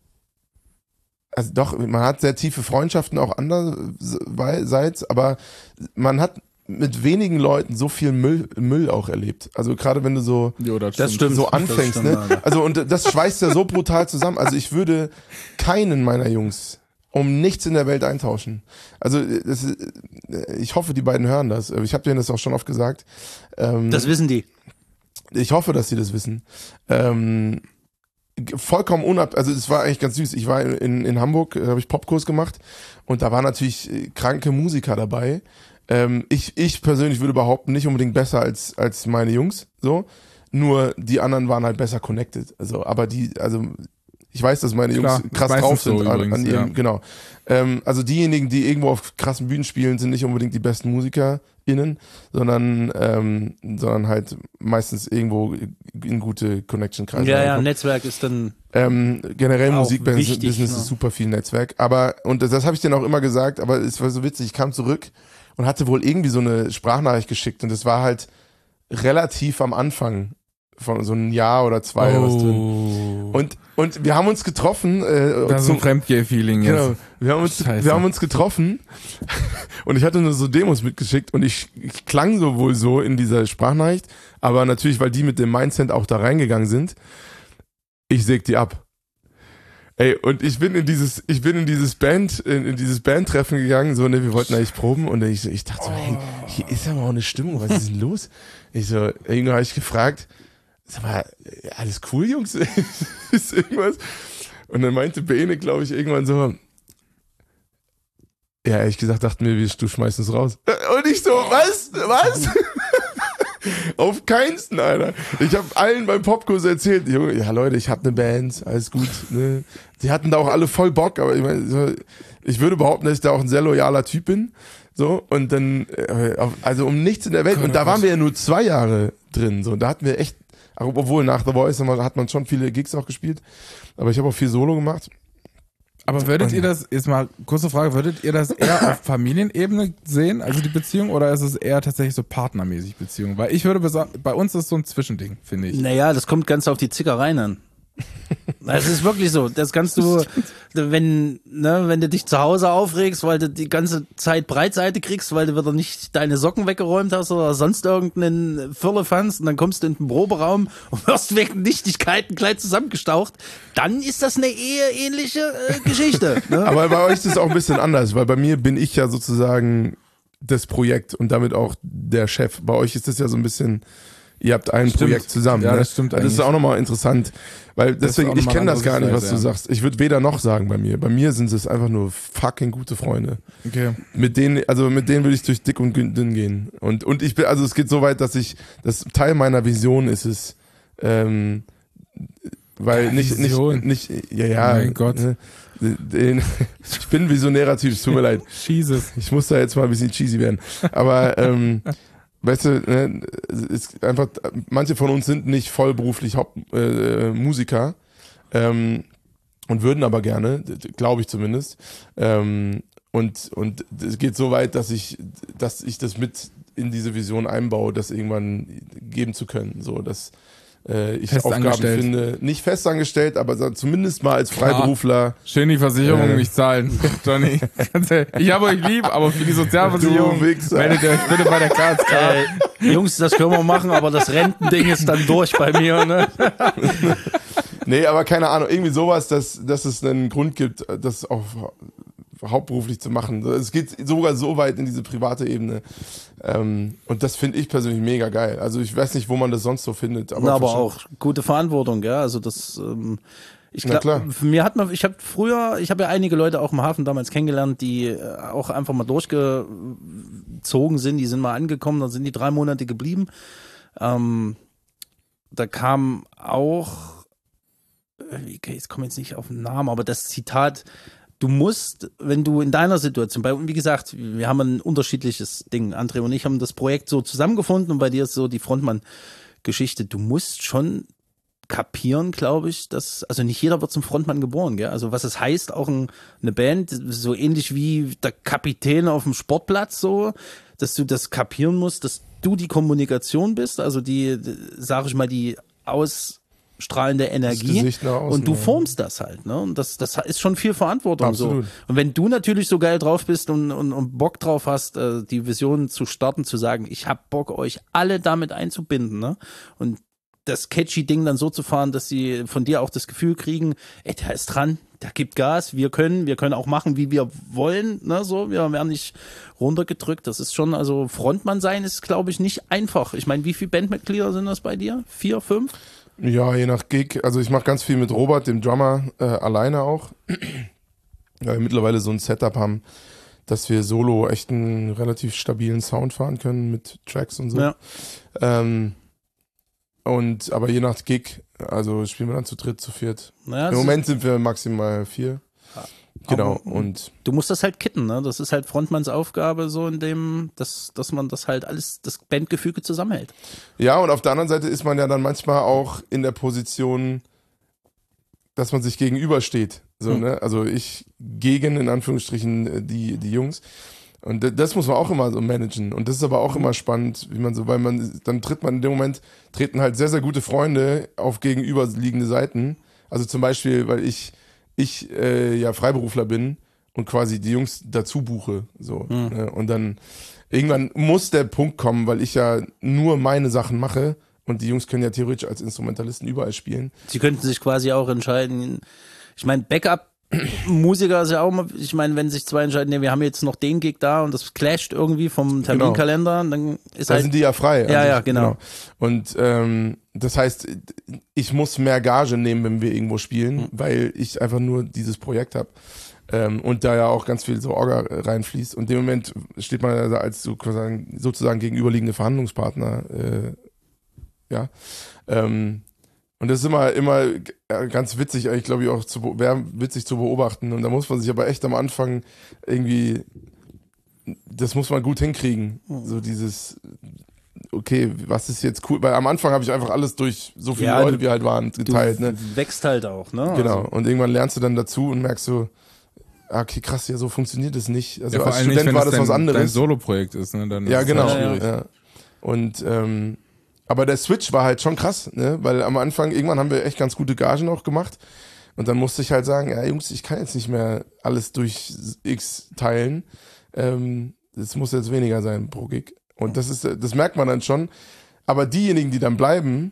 also doch, man hat sehr tiefe Freundschaften auch andererseits, aber man hat mit wenigen Leuten so viel Müll, Müll auch erlebt. Also gerade wenn du so Jo, das, Das stimmt. so anfängst, Das stimmt, ne? Alter. Also und das schweißt ja so brutal zusammen. Also ich würde keinen meiner Jungs um nichts in der Welt eintauschen. Also das, ist- ich hoffe, die beiden hören das. Ich habe denen das auch schon oft gesagt. Ähm, Das wissen die. ich hoffe, dass sie das wissen. Ähm, g- vollkommen unab, also es war eigentlich ganz süß. Ich war in, in Hamburg, da habe ich Popkurs gemacht und da waren natürlich äh, kranke Musiker dabei. Ähm, ich, ich persönlich würde behaupten, nicht unbedingt besser als, als meine Jungs, so. Nur die anderen waren halt besser connected. Also, aber die, also ich weiß, dass meine Jungs Klar, krass meistens drauf sind so an, übrigens, an ihrem, ja. genau. Ähm, also diejenigen, die irgendwo auf krassen Bühnen spielen, sind nicht unbedingt die besten MusikerInnen, sondern, ähm, sondern halt meistens irgendwo in gute Connection-Kreise. Ja, ja, reinkommen. Netzwerk ist dann. Ähm, generell Auch Musikbusiness wichtig, Business ne? ist super viel Netzwerk. Aber, und das, das habe ich denen auch immer gesagt, aber es war so witzig, ich kam zurück und hatte wohl irgendwie so eine Sprachnachricht geschickt und das war halt relativ am Anfang von so einem Jahr oder zwei oder was drin. Oh. Und, und wir haben uns getroffen, äh, Das ist zum, ein Fremdgeh-Feeling jetzt. genau, wir haben uns, Scheiße. wir haben uns getroffen und ich hatte nur so Demos mitgeschickt und ich, ich klang so wohl so in dieser Sprachnachricht, aber natürlich, weil die mit dem Mindset auch da reingegangen sind, ich säg die ab. Ey, und ich bin in dieses, ich bin in dieses Band, in, in dieses Bandtreffen gegangen, so, ne, wir wollten eigentlich proben und ich, so- ich dachte so, hey, hier ist aber auch eine Stimmung, was ist denn los? Ich so, irgendwann habe ich gefragt, sag mal, alles cool, Jungs? Ist irgendwas? Und dann meinte Bene, glaube ich, irgendwann so, ja, ehrlich gesagt, dachten wir, wir- du schmeißt uns raus. Und ich so, was? Was? Auf keinsten, Alter. Ich habe allen beim Popkurs erzählt, Junge, ja Leute, ich hab eine Band, alles gut. Ne? Die hatten da auch alle voll Bock, aber ich meine, so, ich würde behaupten, dass ich da auch ein sehr loyaler Typ bin. So, und dann, äh, auf- also um nichts in der Welt. Und da waren wir ja nur zwei Jahre drin. So, und da hatten wir echt, obwohl nach The Voice hat man schon viele Gigs auch gespielt. Aber ich habe auch viel Solo gemacht. Aber würdet ihr das, jetzt mal kurze Frage, würdet ihr das eher auf Familienebene sehen, also die Beziehung, oder ist es eher tatsächlich so partnermäßig Beziehung? Weil ich würde besa- bei uns ist so ein Zwischending, finde ich. Naja, das kommt ganz auf die Zickereien an. Das ist wirklich so. Das kannst du, wenn, ne, wenn du dich zu Hause aufregst, weil du die ganze Zeit Breitseite kriegst, weil du wieder nicht deine Socken weggeräumt hast oder sonst irgendeinen Firlefanz und dann kommst du in den Proberaum und wirst wegen Nichtigkeiten gleich zusammengestaucht, dann ist das eine eher ähnliche äh, Geschichte. Ne? Aber bei euch ist es auch ein bisschen anders, weil bei mir bin ich ja sozusagen das Projekt und damit auch der Chef. Bei euch ist das ja so ein bisschen, ihr habt ein Stimmt. Projekt zusammen. Ja, ne? das stimmt Das ist eigentlich. auch nochmal interessant, weil Das ist deswegen, auch ich nochmal kenne eine das gar nicht, andere was du Seite, ja. sagst. Ich würde weder noch sagen bei mir. Bei mir sind es einfach nur fucking gute Freunde. Okay. Mit denen, also mit denen würde ich durch dick und dünn gehen. Und, und ich bin, also es geht so weit, dass ich, das Teil meiner Vision ist es, ähm, weil Ja, nicht, nicht, Vision. nicht, ja, ja. Mein Gott. Ne, den, ich bin ein visionärer Typ, es tut mir leid. Jesus. Ich muss da jetzt mal ein bisschen cheesy werden. Aber, ähm, weißt du, ne, es ist einfach, manche von uns sind nicht vollberuflich Haupt, äh, Musiker, ähm, und würden aber gerne, glaube ich zumindest. Ähm, und, und es geht so weit, dass ich, dass ich das mit in diese Vision einbaue, das irgendwann geben zu können. So, dass äh, ich Aufgaben Festangestellt. finde, nicht festangestellt, aber so zumindest mal als Freiberufler. Schön die Versicherung Äh. nicht zahlen, Johnny. Ganz ehrlich, ich habe euch lieb, aber für die Sozialversicherung Du Wichser. meldet ihr euch bitte bei der K S K. Äh, Jungs, das können wir machen, aber das Rentending ist dann durch bei mir. Ne? Nee, aber keine Ahnung, irgendwie sowas, dass, dass es einen Grund gibt, das auch hauptberuflich zu machen. Es geht sogar so weit in diese private Ebene. Ähm, und das finde ich persönlich mega geil. Also ich weiß nicht, wo man das sonst so findet. Aber, Na, aber verstehe- auch gute Verantwortung, ja. Also das, ähm, ich Na klar. glaube, für mir hat man, ich habe früher, ich habe ja einige Leute auch im Hafen damals kennengelernt, die äh, auch einfach mal durchgezogen sind, die sind mal angekommen, dann sind die drei Monate geblieben. Ähm, da kam auch, äh, okay, jetzt komme ich jetzt nicht auf den Namen, aber das Zitat, du musst, wenn du in deiner Situation, bei, wie gesagt, wir haben ein unterschiedliches Ding, André und ich haben das Projekt so zusammengefunden und bei dir ist so die Frontmann-Geschichte, du musst schon kapieren, glaube ich, dass, also nicht jeder wird zum Frontmann geboren, gell? Also was es heißt, auch ein, eine Band, so ähnlich wie der Kapitän auf dem Sportplatz, so, dass du das kapieren musst, dass du die Kommunikation bist, also die, sag ich mal, die ausstrahlende Energie Gesicht nach außen, und du ja. formst das halt, ne? Und das, das ist schon viel Verantwortung. Absolut. So. Und wenn du natürlich so geil drauf bist und, und, und Bock drauf hast, äh, die Vision zu starten, zu sagen, ich hab Bock, euch alle damit einzubinden, ne? Und das catchy Ding dann so zu fahren, dass sie von dir auch das Gefühl kriegen, ey, der ist dran, der gibt Gas, wir können, wir können auch machen, wie wir wollen, ne, so, wir werden nicht runtergedrückt, das ist schon, also Frontmann sein ist, glaube ich, nicht einfach. Ich meine, wie viele Bandmitglieder sind das bei dir? Vier, fünf? Ja, je nach Gig. Also ich mache ganz viel mit Robert, dem Drummer, äh, alleine auch. Weil wir mittlerweile so ein Setup haben, dass wir solo echt einen relativ stabilen Sound fahren können mit Tracks und so. Ja. Ähm, und aber je nach Gig, also spielen wir dann zu dritt, zu viert. Naja, Im das Moment sind wir maximal vier. Genau. aber- Und ist, du musst das halt kitten, ne? Das ist halt Frontmanns Aufgabe, so in dem, dass, dass man das halt alles, das Bandgefüge zusammenhält. ja, und auf der anderen Seite ist man ja dann manchmal auch in der Position, dass man sich gegenübersteht. So, Hm. ne? Also ich gegen, in Anführungsstrichen, äh, die, die Jungs. Und d- das muss man auch immer so managen. Und das ist aber auch immer spannend, wie man so, weil man, dann tritt man in dem Moment, treten halt sehr, sehr gute Freunde auf gegenüberliegende Seiten. Also zum Beispiel, weil ich, ich äh, ja Freiberufler bin und quasi die Jungs dazu buche. So, Hm. ne? Und dann irgendwann muss der Punkt kommen, weil ich ja nur meine Sachen mache und die Jungs können ja theoretisch als Instrumentalisten überall spielen. Sie könnten sich quasi auch entscheiden. Ich meine, Backup-Musiker ist ja auch mal, ich meine, wenn sich zwei entscheiden, nee, wir haben jetzt noch den Gig da und das clasht irgendwie vom Terminkalender, dann ist Da halt. sind die ja frei. Ja, an ja, sich, genau. Und ähm, das heißt, ich muss mehr Gage nehmen, wenn wir irgendwo spielen, Mhm. weil ich einfach nur dieses Projekt habe. Ähm, und da ja auch ganz viel so Orga reinfließt. Und in dem Moment steht man also als so quasi sozusagen gegenüberliegende Verhandlungspartner. Äh, ja. Ähm, und das ist immer, immer ganz witzig, eigentlich glaube ich auch, zu, be- wäre witzig zu beobachten. Und da muss man sich aber echt am Anfang irgendwie, das muss man gut hinkriegen. So dieses, okay, was ist jetzt cool? Weil am Anfang habe ich einfach alles durch so viele Ja, Leute, du- wie halt waren, du geteilt. Ne? wächst halt auch, ne? Genau. Also, Und irgendwann lernst du dann dazu und merkst so, ah, okay, krass, ja, so funktioniert es nicht. Also Ja, vor als allem nicht, Student wenn war das das was dein, dein anderes. Solo-Projekt ist, ne? Dann Ja, ist es genau. halt schwierig. Ja. Und ähm, aber der Switch war halt schon krass, ne? Weil am Anfang, irgendwann haben wir echt ganz gute Gagen auch gemacht. Und dann musste ich halt sagen, ja, Jungs, ich kann jetzt nicht mehr alles durch X teilen. Ähm, es muss jetzt weniger sein pro Gig. Und das ist, das merkt man dann schon. Aber diejenigen, die dann bleiben,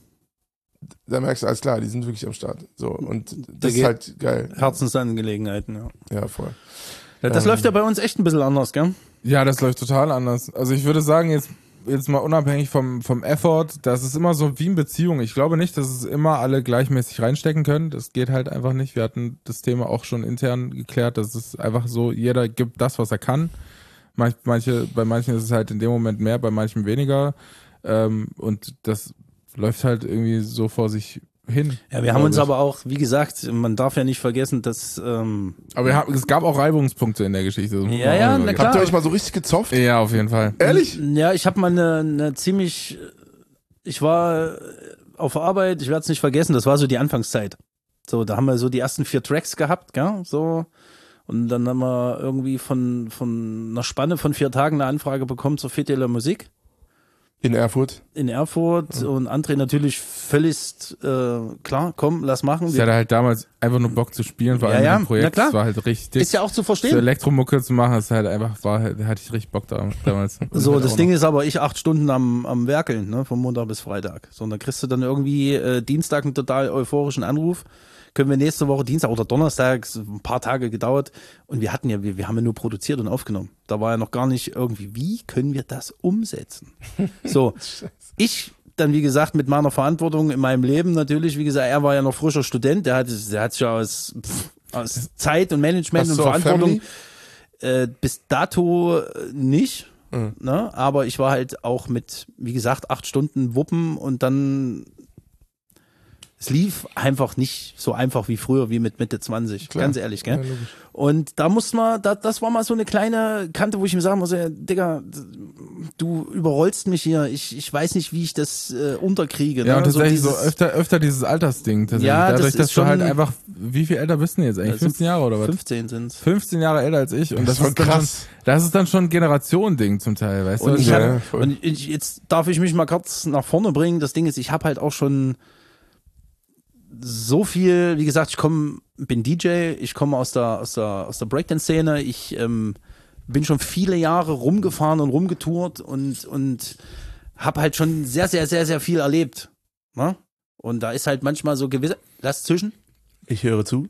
da merkst du, alles klar, die sind wirklich am Start. So, und das ist geht- halt geil. Herzensangelegenheiten, ja. Ja, voll. Ja, das Ähm. läuft ja bei uns echt ein bisschen anders, gell? Ja, das läuft total anders. Also ich würde sagen, jetzt, jetzt mal unabhängig vom, vom Effort, das ist immer so wie in Beziehung. Ich glaube nicht, dass es immer alle gleichmäßig reinstecken können. Das geht halt einfach nicht. Wir hatten das Thema auch schon intern geklärt. Das ist einfach so, jeder gibt das, was er kann. Manch, manche, bei manchen ist es halt in dem Moment mehr, bei manchen weniger. Ähm, und das läuft halt irgendwie so vor sich hin. Ja, wir haben uns aber auch, wie gesagt, man darf ja nicht vergessen, dass ähm aber wir haben, es gab auch Reibungspunkte in der Geschichte. Ja, ja, na klar. Habt ihr euch mal so richtig gezofft? Ja, auf jeden Fall. Ehrlich? Ja, ich habe mal eine, eine ziemlich, ich war auf Arbeit, ich werde es nicht vergessen, das war so die Anfangszeit. So, da haben wir so die ersten vier Tracks gehabt, gell, so. Und dann haben wir irgendwie von, von einer Spanne von vier Tagen eine Anfrage bekommen zur Fete de la Musik. In Erfurt? In Erfurt ja. Und André natürlich völlig äh, klar, komm, lass machen. Ich hatte halt damals einfach nur Bock zu spielen, vor allem ja, ja, im Projekt. na klar. Das war halt richtig. Ist ja auch zu verstehen. So Elektromucke zu machen, ist halt einfach, war, da hatte ich richtig Bock da, damals. So, halt das Ding ist aber, ich acht Stunden am, am Werkeln, ne, von Montag bis Freitag. So, und dann kriegst du dann irgendwie äh, Dienstag einen total euphorischen Anruf. Können wir nächste Woche Dienstag oder Donnerstag, ein paar Tage gedauert. Und wir hatten ja, wir, wir haben ja nur produziert und aufgenommen. Da war ja noch gar nicht irgendwie, wie können wir das umsetzen? So, ich dann, wie gesagt, mit meiner Verantwortung in meinem Leben natürlich, wie gesagt, er war ja noch frischer Student, der hat, der hat sich ja aus, pff, aus Zeit und Management Hast und du auch Verantwortung äh, bis dato nicht. Mhm. Ne? Aber ich war halt auch mit, wie gesagt, acht Stunden Wuppen und dann es lief einfach nicht so einfach wie früher, wie mit Mitte zwanzig, Klar. ganz ehrlich, gell? Ja, logisch. Und da musste man, da, das war mal so eine kleine Kante, wo ich mir sagen muss, ja, Digga, du überrollst mich hier, ich, ich weiß nicht, wie ich das äh, unterkriege. Ja, ne? und tatsächlich so, dieses- öfter, öfter dieses Altersding. Tatsächlich. Ja, das Dadurch, dass ist du halt schon- einfach, wie viel älter bist du denn jetzt eigentlich? Das sind fünfzehn Jahre oder was? fünfzehn sind's. fünfzehn Jahre älter als ich. Und das, Das ist voll ist dann schon, krass. das ist dann schon ein Generationending zum Teil, weißt du? Und, ich Ja, hab, voll. und ich, jetzt darf ich mich mal kurz nach vorne bringen. Das Ding ist, ich habe halt auch schon so viel, wie gesagt, ich komme, bin D J, ich komme aus der, aus der, aus der Breakdance-Szene, ich ähm, bin schon viele Jahre rumgefahren und rumgetourt und, und habe halt schon sehr, sehr, sehr, sehr viel erlebt. Ne? Und da ist halt manchmal so gewisse, lass zwischen. Ich höre zu.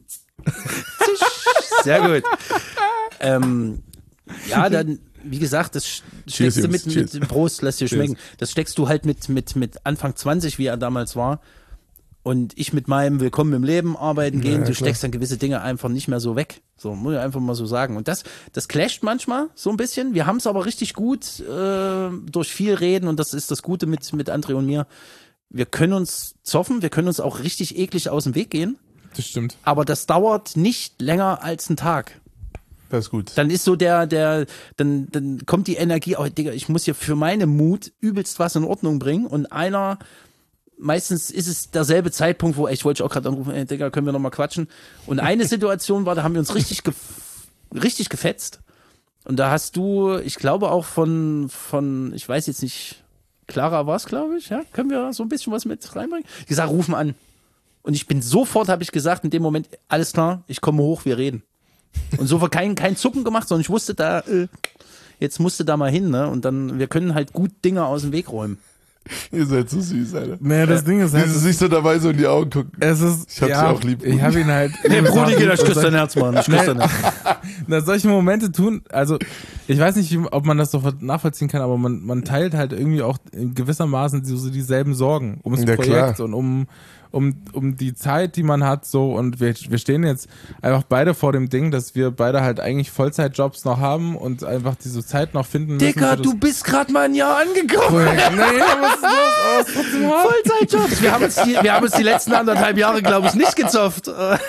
Sehr gut. ähm, ja, dann, wie gesagt, das sch- Cheers, steckst du mit, Jungs, mit Prost, lass dir Cheers. schmecken. Das steckst du halt mit, mit, mit Anfang zwanzig, wie er damals war. Und ich mit meinem Willkommen im Leben arbeiten gehen, ja, du klar. steckst dann gewisse Dinge einfach nicht mehr so weg. So, muss ich einfach mal so sagen. Und das, das clasht manchmal so ein bisschen. Wir haben es aber richtig gut äh, durch viel Reden und das ist das Gute mit, mit André und mir. Wir können uns zoffen, wir können uns auch richtig eklig aus dem Weg gehen, Das stimmt. aber das dauert nicht länger als einen Tag. Das ist gut. Dann ist so der, der, dann, dann kommt die Energie, oh Digga, ich muss hier für meine Mut übelst was in Ordnung bringen und einer, meistens ist es derselbe Zeitpunkt, wo, ey, ich wollte dich auch gerade anrufen, ey, Digga, können wir noch mal quatschen. Und eine Situation war, da haben wir uns richtig, gef richtig gefetzt. Und da hast du, ich glaube auch von, von, ich weiß jetzt nicht, Clara war es, glaube ich, ja, können wir so ein bisschen was mit reinbringen? Ich gesagt, rufen an. Und ich bin sofort, habe ich gesagt, in dem Moment, alles klar, ich komme hoch, wir reden. Und so war kein, kein Zucken gemacht, sondern ich wusste da, äh, jetzt musste da mal hin, ne? Und dann, wir können halt gut Dinge aus dem Weg räumen. Ihr seid so süß, Alter. Naja, das Ding ist Wie halt, sie sich so dabei so in die Augen gucken. es ist, Ich hab sie ja, auch lieb. Ich hab ihn halt. Hey, Brudi, geht, ich küsse Und dein Herz, Mann. Ich küsse dein Herz. Na, solche Momente tun, also ich weiß nicht, wie, ob man das so nachvollziehen kann, aber man, man teilt halt irgendwie auch in gewissermaßen so, so dieselben Sorgen ums Ja, Projekt klar. und um, um, um die Zeit, die man hat, so, und wir, wir stehen jetzt einfach beide vor dem Ding, dass wir beide halt eigentlich Vollzeitjobs noch haben und einfach diese Zeit noch finden müssen. Dicker, für das du bist gerade mal ein Jahr angekommen. Projekt. Nee, was ist los? Aber es ist trotzdem hart. Vollzeitjobs. Wir haben uns die, wir haben uns die letzten anderthalb Jahre, glaube ich, nicht gezofft. Äh,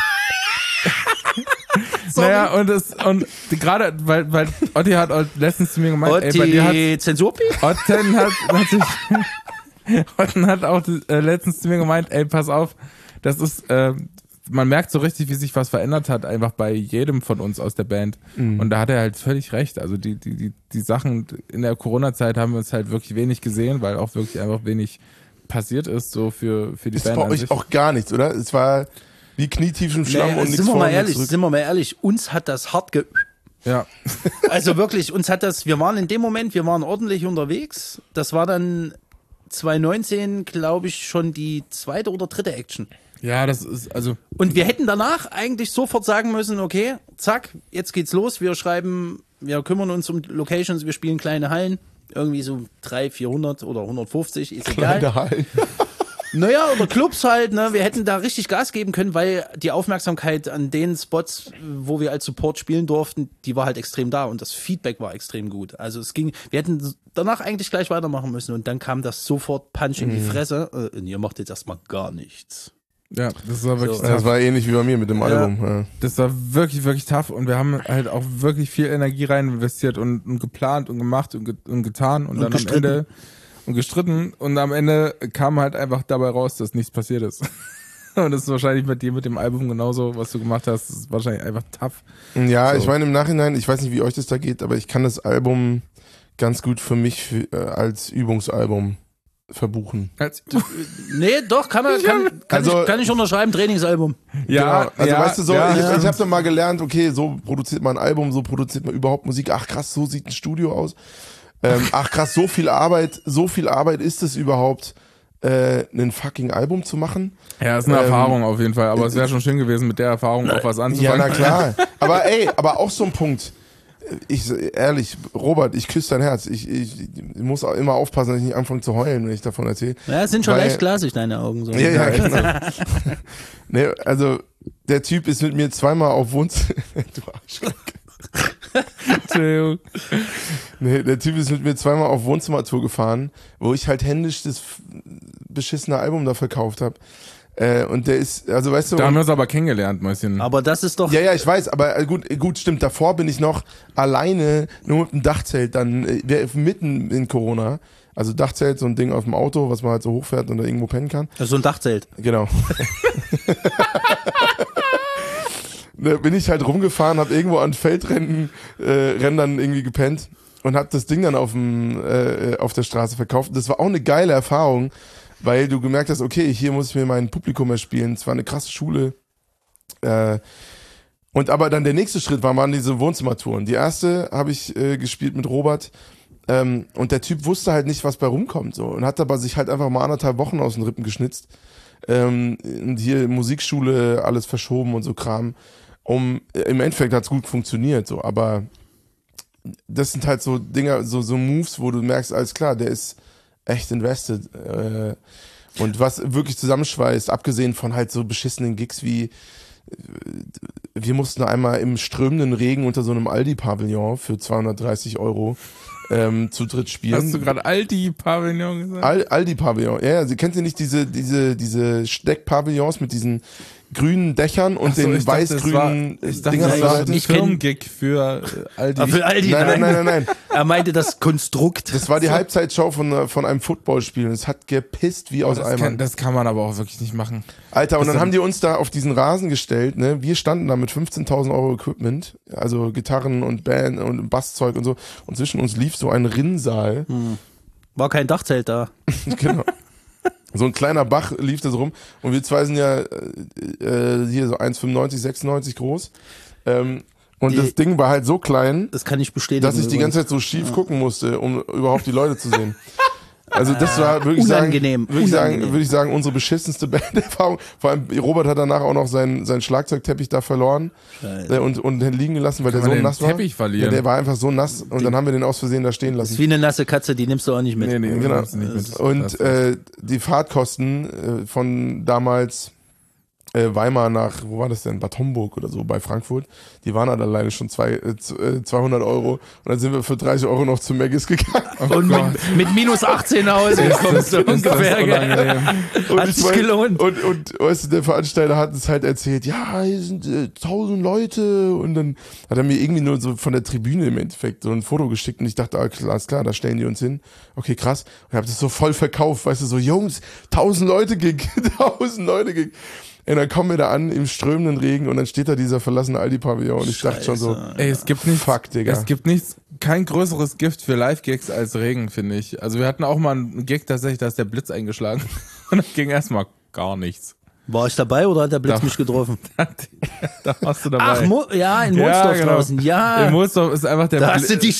Naja, und es, und gerade, weil, weil Otti hat letztens zu mir gemeint, ey, bei dir hat die Zensurpi? Otten hat natürlich, Otten hat auch äh, letztens zu mir gemeint, ey, pass auf, das ist, äh, man merkt so richtig, wie sich was verändert hat, einfach bei jedem von uns aus der Band. Mhm. Und da hat er halt völlig recht. Also die, die, die, die Sachen in der Corona-Zeit haben wir uns halt wirklich wenig gesehen, weil auch wirklich einfach wenig passiert ist, so für, für die Ist Band bei an euch sich. auch gar nichts, oder? Es war wie knietief im Schlamm Nee, und nichts sind wir vor mal und ehrlich, nichts zurück. sind wir mal ehrlich, uns hat das hart ge... Ja. Also wirklich, uns hat das, wir waren in dem Moment, wir waren ordentlich unterwegs. Das war dann zwanzig neunzehn, glaube ich, schon die zweite oder dritte Action. Ja, das ist, also, Und wir hätten danach eigentlich sofort sagen müssen, okay, zack, jetzt geht's los, wir schreiben wir kümmern uns um Locations, wir spielen kleine Hallen, irgendwie so dreihundert, vierhundert oder hundertfünfzig, ist egal. Kleine Hallen. Naja, oder Clubs halt, ne? Wir hätten da richtig Gas geben können, weil die Aufmerksamkeit an den Spots, wo wir als Support spielen durften, die war halt extrem da und das Feedback war extrem gut. Also es ging, wir hätten danach eigentlich gleich weitermachen müssen und dann kam das sofort Punch in die Fresse und ihr macht jetzt erstmal gar nichts. Ja, das war wirklich So. tough. Das war ähnlich wie bei mir mit dem Ja. Album. Ja. Das war wirklich, wirklich tough und wir haben halt auch wirklich viel Energie rein investiert und, und geplant und gemacht und, ge und getan und, Und dann gestritten. am Ende und gestritten und am Ende kam halt einfach dabei raus, dass nichts passiert ist. Und das ist wahrscheinlich bei dir mit dem Album genauso, was du gemacht hast, das ist wahrscheinlich einfach tough. Ja, So. ich meine im Nachhinein, ich weiß nicht, wie euch das da geht, aber ich kann das Album ganz gut für mich für, äh, als Übungsalbum verbuchen. Als, Nee, doch, kann man, kann, kann, Also- ich, kann ich unterschreiben, Trainingsalbum. ja, Genau. Also ja, weißt du so, ja, ich, ja. ich habe dann mal gelernt, okay, so produziert man ein Album, so produziert man überhaupt Musik. Ach krass, so sieht ein Studio aus. Ähm, ach krass, so viel Arbeit, so viel Arbeit ist es überhaupt, äh, ein fucking Album zu machen. Ja, ist eine Ähm, Erfahrung auf jeden Fall, aber es wäre schon schön gewesen, mit der Erfahrung auch was Ja, anzufangen. na klar. Aber ey, aber auch so ein Punkt. Ich, ehrlich, Robert, ich küsse dein Herz. Ich, ich, ich muss auch immer aufpassen, dass ich nicht anfange zu heulen, wenn ich davon erzähle. Ja, es sind schon Weil- leicht glasig, deine Augen. So. Ja, ja, genau. Nee, also, der Typ ist mit mir zweimal auf Wohnzimmer. Du Arschloch. Entschuldigung. Nee, der Typ ist mit mir zweimal auf Wohnzimmertour gefahren, wo ich halt händisch das f- beschissene Album da verkauft habe. Äh, und der ist, also weißt du, Da haben und, wir uns aber kennengelernt, Mäuschen. Aber das ist doch. ja, ja, ich weiß, aber äh, gut, gut, stimmt. Davor bin ich noch alleine, nur mit dem Dachzelt, dann äh, wär mitten in Corona. Also Dachzelt, so ein Ding auf dem Auto, was man halt so hochfährt und da irgendwo pennen kann. Das ist so ein Dachzelt. Genau. Da bin ich halt rumgefahren, hab irgendwo an Feldrändern äh, Rändern irgendwie gepennt und hab das Ding dann auf, dem, äh, auf der Straße verkauft. Das war auch eine geile Erfahrung, weil du gemerkt hast, okay, hier muss ich mir mein Publikum erspielen. Es war eine krasse Schule. Äh, und aber dann der nächste Schritt war, waren diese Wohnzimmertouren. Die erste habe ich äh, gespielt mit Robert. Ähm, und der Typ wusste halt nicht, was bei rumkommt. So, und hat aber sich halt einfach mal anderthalb Wochen aus den Rippen geschnitzt. Ähm, und hier Musikschule, alles verschoben und so Kram. Um, im Endeffekt hat's gut funktioniert, so, aber das sind halt so Dinger, so, so Moves, wo du merkst, alles klar, der ist echt invested. Äh, und was wirklich zusammenschweißt, abgesehen von halt so beschissenen Gigs wie, äh, wir mussten einmal im strömenden Regen unter so einem Aldi-Pavillon für zweihundertdreißig Euro ähm, zu dritt spielen. Hast du gerade Aldi-Pavillon gesagt? Al Aldi-Pavillon, ja, ja, sie kennt ihr nicht diese, diese, diese Steck-Pavillons mit diesen grünen Dächern und Ach so, den ich dachte, das war- weiß-grünen Ich dachte, Dingern das an war der so Seite? ein Ich kenn- Firmengig für äh, Aldi. Ah, für Aldi, Nein, nein, nein, nein, nein. Er meinte das Konstrukt. Das war die Halbzeitshow von, von einem Footballspiel und es hat gepisst wie aus das, Eimern. kann, das kann man aber auch wirklich nicht machen. Alter, und das dann dann- haben die uns da auf diesen Rasen gestellt, ne? Wir standen da mit fünfzehntausend Euro Equipment, also Gitarren und Band und Basszeug und so. Und zwischen uns lief so ein Rinnsal. War kein Dachzelt da. Genau. So ein kleiner Bach lief da so rum. Und wir zwei sind ja äh, hier so eins Komma fünfundneunzig, sechsundneunzig groß. Ähm, und Die- das Ding war halt so klein, Das kann ich bestätigen. dass ich die ganze übrigens. Zeit so schief gucken musste, um überhaupt die Leute zu sehen. Also das war, würde ich sagen, Unangenehm, würde ich sagen, unangenehm. würde ich sagen, unsere beschissenste Banderfahrung. Vor allem Robert hat danach auch noch seinen, seinen Schlagzeugteppich da verloren Scheiße. äh, und, und den liegen gelassen, weil Kann der man so den nass war. Teppich verlieren? Ja, der war einfach so nass und dann haben wir den aus Versehen da stehen Das lassen. ist wie eine nasse Katze, die nimmst du auch nicht mit. Nee, nee, Genau. nimmst du nicht mit. Und Das- äh, die Fahrtkosten äh, von damals äh, Weimar nach, wo war das denn? Bad Homburg oder so bei Frankfurt, die waren halt alleine schon zwei, äh, z- äh, zweihundert Euro und dann sind wir für dreißig Euro noch zu Maggis gegangen. Und mit, mit minus achtzehn nach Hause kommst du ist das ungefähr. gell? unangenehm. Und Hat ich sich mein- gelohnt. Und, und weißt du, der Veranstalter hat es halt erzählt, ja, hier sind äh, tausend Leute und dann hat er mir irgendwie nur so von der Tribüne im Endeffekt so ein Foto geschickt und ich dachte, ah, klar, alles klar, da stellen die uns hin. Okay, krass. Und ich habe das so voll verkauft, weißt du, so Jungs, tausend Leute Gig, tausend Leute Gig. Und dann kommen wir da an im strömenden Regen und dann steht da dieser verlassene Aldi-Pavillon und ich dachte schon so, Ey, es gibt nichts, fuck, Digga. es gibt nichts, kein größeres Gift für Live-Gigs als Regen, finde ich. Also wir hatten auch mal einen Gig tatsächlich, da ist der Blitz eingeschlagen und dann ging erstmal gar nichts. War ich dabei oder hat der Blitz Da- mich getroffen? Da warst du dabei. Ach, Mo ja, in Ja, Monsdorf genau. draußen. Ja, In Moosdorf ist einfach der da Bli- hast du die Steckdose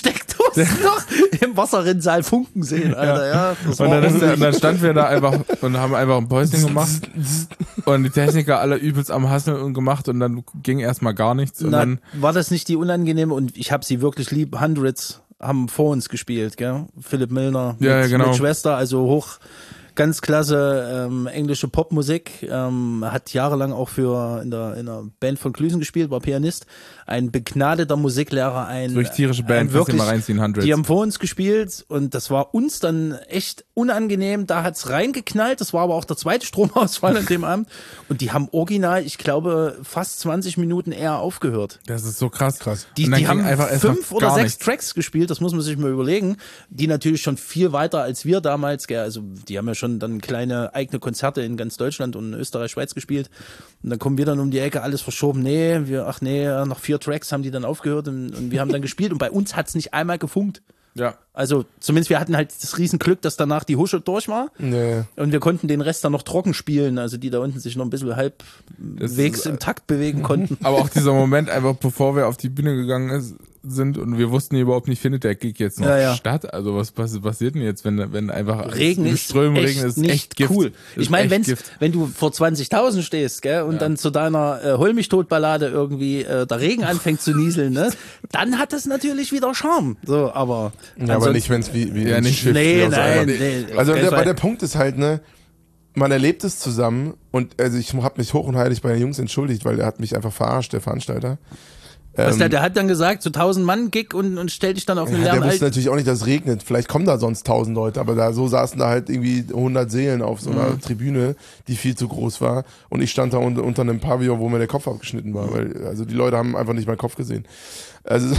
mussten noch im Wasserrinnsaal Funken sehen, Alter. Ja. Das Und war dann, ist der, und dann standen wir da einfach und haben einfach ein Päuschen gemacht und die Techniker alle übelst am Hasseln und gemacht und dann ging erstmal gar nichts. Und Na, dann, war das nicht die unangenehme, und ich habe sie wirklich lieb, Hundreds haben vor uns gespielt, gell? Philipp Milner mit, Ja, ja, genau. mit Schwester, also hoch, ganz klasse ähm, englische Popmusik, ähm, hat jahrelang auch für in der, in der Band von Klüsen gespielt, war Pianist, ein begnadeter Musiklehrer, ein durch tierische Band, ein kannst du wirklich, mal reinziehen, Hundreds. die haben vor uns gespielt und das war uns dann echt unangenehm, da hat's reingeknallt, das war aber auch der zweite Stromausfall an dem Abend und die haben original, ich glaube, fast zwanzig Minuten eher aufgehört. Das ist so krass. krass. Die, Und dann die ging haben einfach erstmal fünf oder gar sechs nichts. Tracks gespielt, das muss man sich mal überlegen, die natürlich schon viel weiter als wir damals, gell, also die haben ja schon dann kleine eigene Konzerte in ganz Deutschland und Österreich, Schweiz gespielt und dann kommen wir dann um die Ecke, alles verschoben, nee, wir, ach nee, nach vier Tracks haben die dann aufgehört und, und wir haben dann gespielt und bei uns hat's nicht einmal gefunkt. Ja. Also zumindest wir hatten halt das Riesenglück, dass danach die Husche durch war Nee. und wir konnten den Rest dann noch trocken spielen, also die da unten sich noch ein bisschen halbwegs ist, im Takt bewegen konnten. Aber auch dieser Moment, einfach bevor wir auf die Bühne gegangen ist, sind und wir wussten überhaupt nicht, findet der Gig jetzt noch Ja, ja. statt? Also was, was passiert denn jetzt, wenn, wenn einfach Regen im ist Strömen echt Regen ist nicht echt Gift. cool. Ist Ich meine, echt wenn's, Gift. wenn du vor zwanzigtausend stehst, gell, und dann zu deiner äh, Hol mich tot Ballade irgendwie äh, der Regen anfängt zu nieseln, ne, dann hat das natürlich wieder Charme. So, aber Ja, aber nicht, wenn es wie, wie Ja, ein nicht- Schiff nee, wie aus nein, einer- nee, Also auf keinen der, bei Fall. der Punkt ist halt, ne, man erlebt es zusammen und also ich habe mich hoch und heilig bei den Jungs entschuldigt, weil er hat mich einfach verarscht, der Veranstalter. Was Ähm, der, der hat dann gesagt, so tausend Mann Gig und, und stell dich dann auf einen Ja, der leeren wusste Alt. natürlich auch nicht, dass es regnet. Vielleicht kommen da sonst tausend Leute, aber da so saßen da halt irgendwie hundert Seelen auf so einer Mhm. Tribüne, die viel zu groß war. Und ich stand da unter, unter einem Pavillon, wo mir der Kopf abgeschnitten war, weil also die Leute haben einfach nicht meinen Kopf gesehen. Also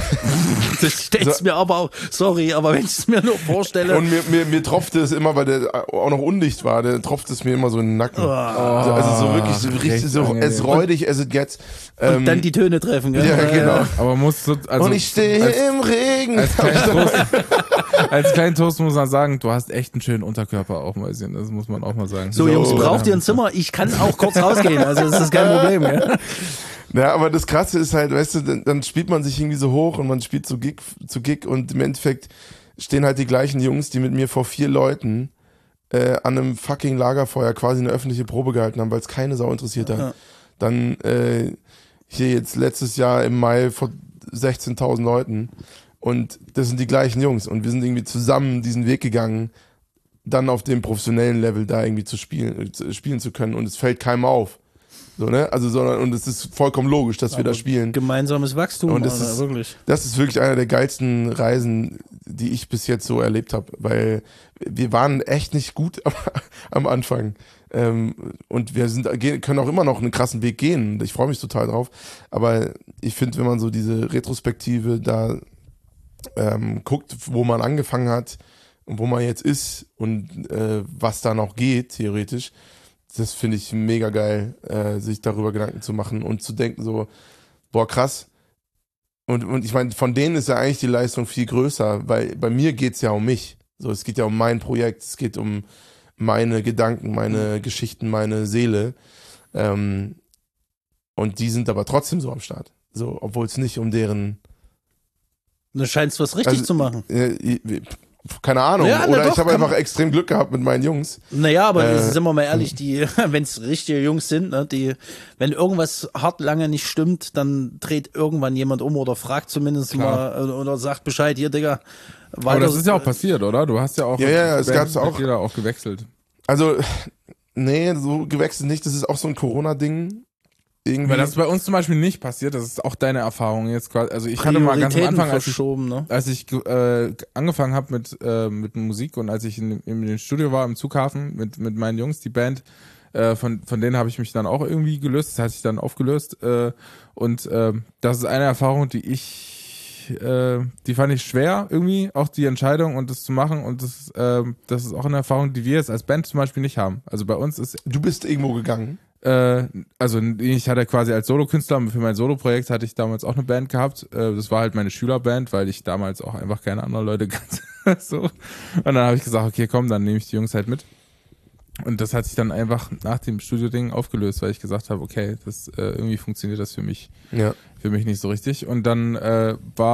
Das stell's So. mir aber auch, sorry, aber wenn ich es mir nur vorstelle. und mir, mir, mir tropfte es immer, weil der auch noch undicht war, der tropfte es mir immer so in den Nacken. Also, also so wirklich so richtig so angenehm. as räudig as it gets. und Ähm, dann die Töne treffen, gell? ja, genau. Aber muss so, also und ich stehe als, im Regen. als, kleinen Toast, als kleinen Toast muss man sagen, du hast echt einen schönen Unterkörper auch, Mäuschen. Das muss man auch mal sagen. So, Jungs, braucht ihr ein Zimmer? Ich kann auch kurz rausgehen, also das ist kein Problem, gell? Ja, aber das Krasse ist halt, weißt du, dann, dann spielt man sich irgendwie so hoch und man spielt zu Gig, zu Gig und im Endeffekt stehen halt die gleichen Jungs, die mit mir vor vier Leuten äh, an einem fucking Lagerfeuer quasi eine öffentliche Probe gehalten haben, weil es keine Sau interessiert hat. Ja. Dann äh, hier jetzt letztes Jahr im Mai vor sechzehntausend Leuten und das sind die gleichen Jungs und wir sind irgendwie zusammen diesen Weg gegangen, dann auf dem professionellen Level da irgendwie zu spielen, äh, spielen zu können und es fällt keinem auf. So, ne? Also, sondern, und es ist vollkommen logisch, dass wir da spielen. Gemeinsames Wachstum, Und das Alter, ist- wirklich. Das ist wirklich einer der geilsten Reisen, die ich bis jetzt so erlebt habe, weil wir waren echt nicht gut am, am Anfang. Ähm, und wir sind, gehen- können auch immer noch einen krassen Weg gehen. Ich freue mich total drauf. Aber ich finde, wenn man so diese Retrospektive da ähm, guckt, wo man angefangen hat und wo man jetzt ist und äh, was da noch geht, theoretisch, das finde ich mega geil, äh, sich darüber Gedanken zu machen und zu denken so, boah, krass. Und, und ich meine, von denen ist ja eigentlich die Leistung viel größer, weil bei mir geht's ja um mich. So, es geht ja um mein Projekt, es geht um meine Gedanken, meine Geschichten, meine Seele. Ähm, und die sind aber trotzdem so am Start. So, obwohl es nicht um deren Du scheinst was richtig Also, zu machen. äh, keine Ahnung. Ja, na Oder doch, ich habe kann einfach man- extrem Glück gehabt mit meinen Jungs. Naja, aber Äh, sind wir mal ehrlich, die, wenn es richtige Jungs sind, ne, die, wenn irgendwas hart lange nicht stimmt, dann dreht irgendwann jemand um oder fragt zumindest Klar. mal äh, oder sagt Bescheid, hier, Digga. Aber weiter- das ist ja auch passiert, oder? Du hast ja auch, Ja, ja, ja, es Band- gab's auch. Mitglieder auch gewechselt. Also, nee, so gewechselt nicht. Das ist auch so ein Corona-Ding. Irgendwie. Weil das ist bei uns zum Beispiel nicht passiert. Das ist auch deine Erfahrung jetzt quasi. Also ich hatte mal ganz am Prioritäten Anfang, als ich verschoben, ne? als ich äh, angefangen habe mit äh, mit Musik und als ich in, in dem Studio war im Zughafen mit mit meinen Jungs, die Band, äh, von von denen habe ich mich dann auch irgendwie gelöst, das hat sich dann aufgelöst äh, und äh, das ist eine Erfahrung, die ich äh, die fand ich schwer irgendwie, auch die Entscheidung und das zu machen und das äh, das ist auch eine Erfahrung, die wir jetzt als Band zum Beispiel nicht haben. Also bei uns ist Du bist irgendwo gegangen. äh, also ich hatte quasi als Solokünstler, für mein Soloprojekt hatte ich damals auch eine Band gehabt. Äh, das war halt meine Schülerband, weil ich damals auch einfach keine anderen Leute kannte. so. Und dann habe ich gesagt, okay, komm, dann nehme ich die Jungs halt mit. Und das hat sich dann einfach nach dem Studio-Ding aufgelöst, weil ich gesagt habe, okay, das äh, irgendwie funktioniert das für mich, Ja. für mich nicht so richtig. Und dann äh, war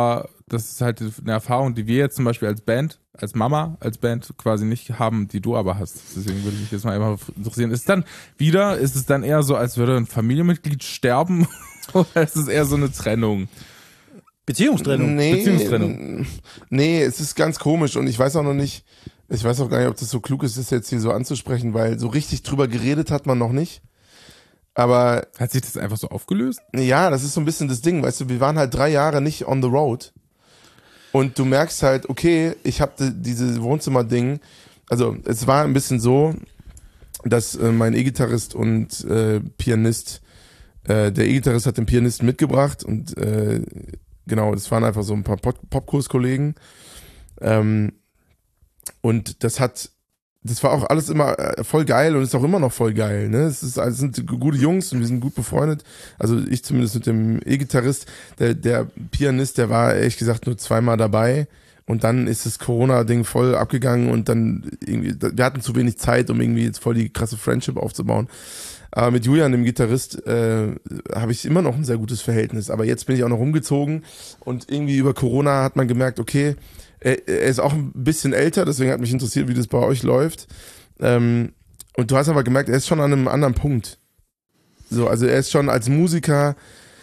das ist halt eine Erfahrung, die wir jetzt zum Beispiel als Band, als Mama, als Band quasi nicht haben, die du aber hast. Deswegen würde mich jetzt mal einfach interessieren. Ist dann wieder, ist es dann eher so, als würde ein Familienmitglied sterben oder ist es eher so eine Trennung? Beziehungstrennung. Nee, Beziehungstrennung. Nee, es ist ganz komisch und ich weiß auch noch nicht, ich weiß auch gar nicht, ob das so klug ist, das jetzt hier so anzusprechen, weil so richtig drüber geredet hat man noch nicht. Aber Hat sich das einfach so aufgelöst? ja, das ist so ein bisschen das Ding, weißt du, wir waren halt drei Jahre nicht on the road und du merkst halt, okay, ich habe die, diese Wohnzimmer-Ding, also es war ein bisschen so, dass äh, mein E-Gitarrist und äh, Pianist, äh, der E-Gitarrist hat den Pianisten mitgebracht und äh, genau, das waren einfach so ein paar Pop- Popkurs-Kollegen ähm, und das hat Das war auch alles immer äh, voll geil und ist auch immer noch voll geil, ne? Es ist, also sind gute Jungs und wir sind gut befreundet. Also ich zumindest mit dem E-Gitarrist. Der, der Pianist, der war ehrlich gesagt nur zweimal dabei und dann ist das Corona-Ding voll abgegangen und dann irgendwie, wir hatten zu wenig Zeit, um irgendwie jetzt voll die krasse Friendship aufzubauen. Aber mit Julian, dem Gitarrist, äh, habe ich immer noch ein sehr gutes Verhältnis. Aber jetzt bin ich auch noch umgezogen und irgendwie über Corona hat man gemerkt, okay, er ist auch ein bisschen älter, deswegen hat mich interessiert, wie das bei euch läuft. Ähm, und du hast aber gemerkt, er ist schon an einem anderen Punkt. So, also er ist schon als Musiker,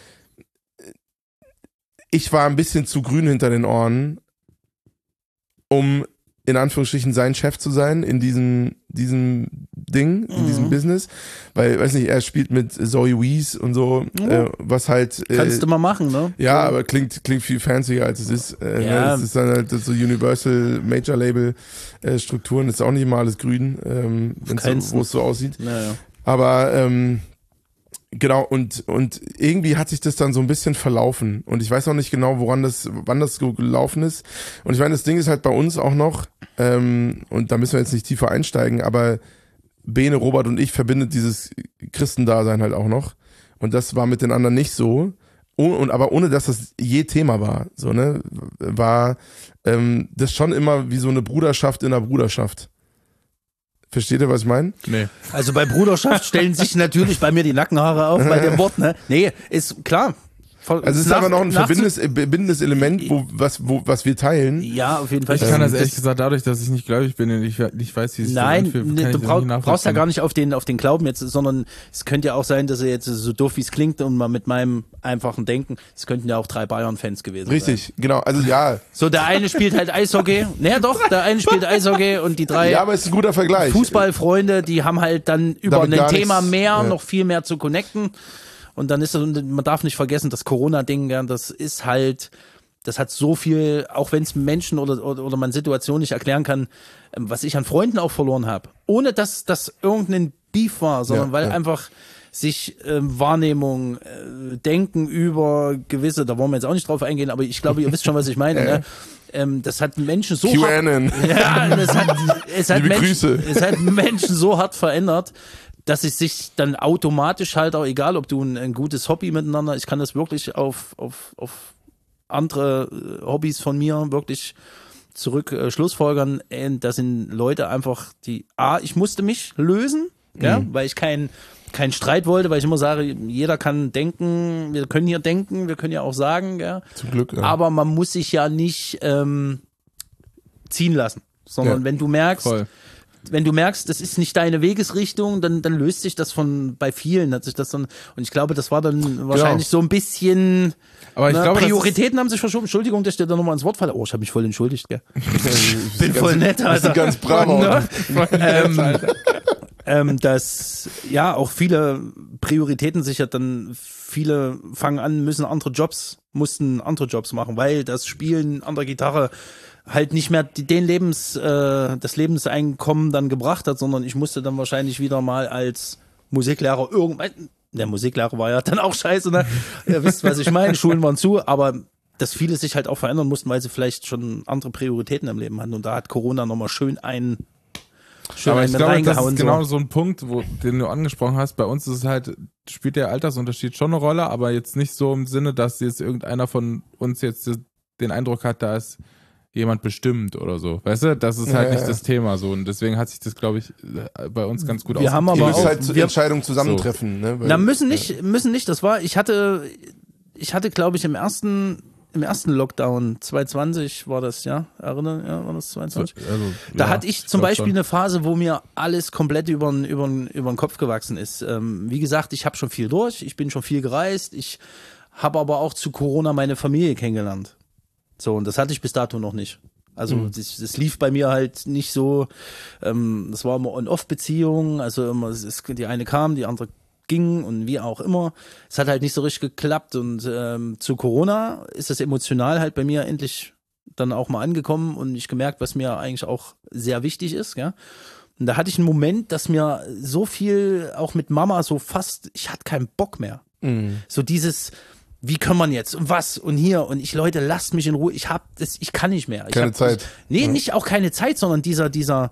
ich war ein bisschen zu grün hinter den Ohren, um in Anführungsstrichen sein Chef zu sein in diesem, diesem Ding, in Mhm. diesem Business. Weil, weiß nicht, er spielt mit Zoe Wees und so, Mhm. äh, was halt... Äh, Kannst du mal machen, ne? ja, aber klingt, klingt viel fancier als es ist. Äh, Ja. ne? Das ist dann halt so Universal Major Label äh, Strukturen, das ist auch nicht immer alles grün, ähm, wenn's keinen so, wo es so aussieht. Naja. Aber ähm, genau, und, und irgendwie hat sich das dann so ein bisschen verlaufen. Und ich weiß auch nicht genau, woran das, wann das so gelaufen ist. Und ich meine, das Ding ist halt bei uns auch noch, ähm, und da müssen wir jetzt nicht tiefer einsteigen, aber Bene, Robert und ich verbindet dieses Christendasein halt auch noch. Und das war mit den anderen nicht so. Oh, und aber ohne dass das je Thema war, so, ne, war ähm, das schon immer wie so eine Bruderschaft in einer Bruderschaft. Versteht ihr, was ich meine? Nee. Also bei Bruderschaft stellen sich natürlich bei mir die Nackenhaare auf bei dem Wort, ne? Nee, ist klar. Also es ist Nach- aber noch ein nach- verbindendes, äh, verbindendes Element, wo, was, wo, was wir teilen. Ja, auf jeden Fall. Ich kann das Ähm, ehrlich gesagt dadurch, dass ich nicht gläubig bin und ich nicht weiß, wie es sich Nein, anfühlt, kann ne, ich du das brauch, nicht nachvollziehen. brauchst ja gar nicht auf den, auf den Glauben jetzt, sondern es könnte ja auch sein, dass er jetzt so doof wie es klingt und mal mit meinem einfachen Denken, es könnten ja auch drei Bayern-Fans gewesen sein. Richtig, genau. Also ja, So, der eine spielt halt Eishockey. Naja, doch, der eine spielt Eishockey und die drei ja, aber es ist ein guter Vergleich. Fußballfreunde, die haben halt dann über Damit ein gar Thema nichts, mehr, ja. noch viel mehr zu connecten. Und dann ist das, und man darf nicht vergessen, das Corona-Ding, ja, das ist halt, das hat so viel, auch wenn es Menschen oder, oder, oder man Situationen nicht erklären kann, ähm, was ich an Freunden auch verloren habe. Ohne dass das irgendein Beef war, sondern Ja, weil ja. einfach sich ähm, Wahrnehmung, äh, Denken über gewisse, da wollen wir jetzt auch nicht drauf eingehen, aber ich glaube, ihr wisst schon, was ich meine. Ne? Ähm, das hat Menschen so hart, QAnon. ja, das hat, es hat Liebe Menschen, Grüße. es hat Menschen so hart verändert, dass es sich dann automatisch halt auch, egal ob du ein, ein gutes Hobby miteinander, ich kann das wirklich auf, auf, auf andere äh, Hobbys von mir wirklich zurück äh, schlussfolgern. Äh, das sind Leute einfach, die, A, ich musste mich lösen, ja, Mhm. weil ich kein keinen Streit wollte, weil ich immer sage, jeder kann denken, wir können hier denken, wir können ja auch sagen, ja. Zum Glück. Ja. Aber man muss sich ja nicht ähm, ziehen lassen, sondern Ja. wenn du merkst, Voll. wenn du merkst, das ist nicht deine Wegesrichtung, dann, dann löst sich das von, bei vielen hat sich das dann, und ich glaube, das war dann wahrscheinlich so ein bisschen, Aber ich ne, glaube, das Prioritäten haben sich verschoben. Entschuldigung, dass ich dir da nochmal ins Wort falle. Oh, ich habe mich voll entschuldigt, gell. Ich Bin voll nett, Alter. Ganz brav. Ne? ähm, ähm, dass, ja, auch viele Prioritäten sich ja dann, viele fangen an, müssen andere Jobs, mussten andere Jobs machen, weil das Spielen an der Gitarre halt nicht mehr die- den Lebens, äh, das Lebenseinkommen dann gebracht hat, sondern ich musste dann wahrscheinlich wieder mal als Musiklehrer irgendwann, der Musiklehrer war ja dann auch scheiße, ne? Ihr wisst, was ich meine, Schulen waren zu, aber dass viele sich halt auch verändern mussten, weil sie vielleicht schon andere Prioritäten im Leben hatten und da hat Corona nochmal schön einen, schön Aber einen ich mit glaube, das reingehauen. ist genau so. so ein Punkt, wo, den du angesprochen hast. Bei uns ist es halt, spielt der Altersunterschied schon eine Rolle, aber jetzt nicht so im Sinne, dass jetzt irgendeiner von uns jetzt den Eindruck hat, da ist jemand bestimmt oder so. Weißt du, das ist halt Ja, nicht ja. das Thema so. Und deswegen hat sich das, glaube ich, bei uns ganz gut Wir haben Ihr aber müsst auch- halt zu wir- Entscheidungen zusammentreffen. Ne? Weil- Na, müssen nicht, müssen nicht, das war, ich hatte, ich hatte, glaube ich, im ersten, im ersten Lockdown, zwanzig zwanzig war das, ja? Erinnern, ja, war das zwanzig zwanzig? Also, Da ja, hatte ich zum glaub Beispiel schon. eine Phase, wo mir alles komplett über den über über den Kopf gewachsen ist. Ähm, wie gesagt, ich habe schon viel durch, ich bin schon viel gereist, ich habe aber auch zu Corona meine Familie kennengelernt. So, und das hatte ich bis dato noch nicht. Also Mhm. das, das lief bei mir halt nicht so, ähm, das war immer On-Off-Beziehung, also immer, es ist, die eine kam, die andere ging und wie auch immer. Es hat halt nicht so richtig geklappt und ähm, zu Corona ist das emotional halt bei mir endlich dann auch mal angekommen und ich gemerkt, was mir eigentlich auch sehr wichtig ist, ja. Und da hatte ich einen Moment, dass mir so viel, auch mit Mama, so fast, ich hatte keinen Bock mehr. Mhm. So dieses, wie kann man jetzt und was und hier und ich, Leute, lasst mich in Ruhe, ich hab das, ich kann nicht mehr. Ich Keine hab, Zeit. Ich, nee, Ja. nicht auch keine Zeit, sondern dieser, dieser,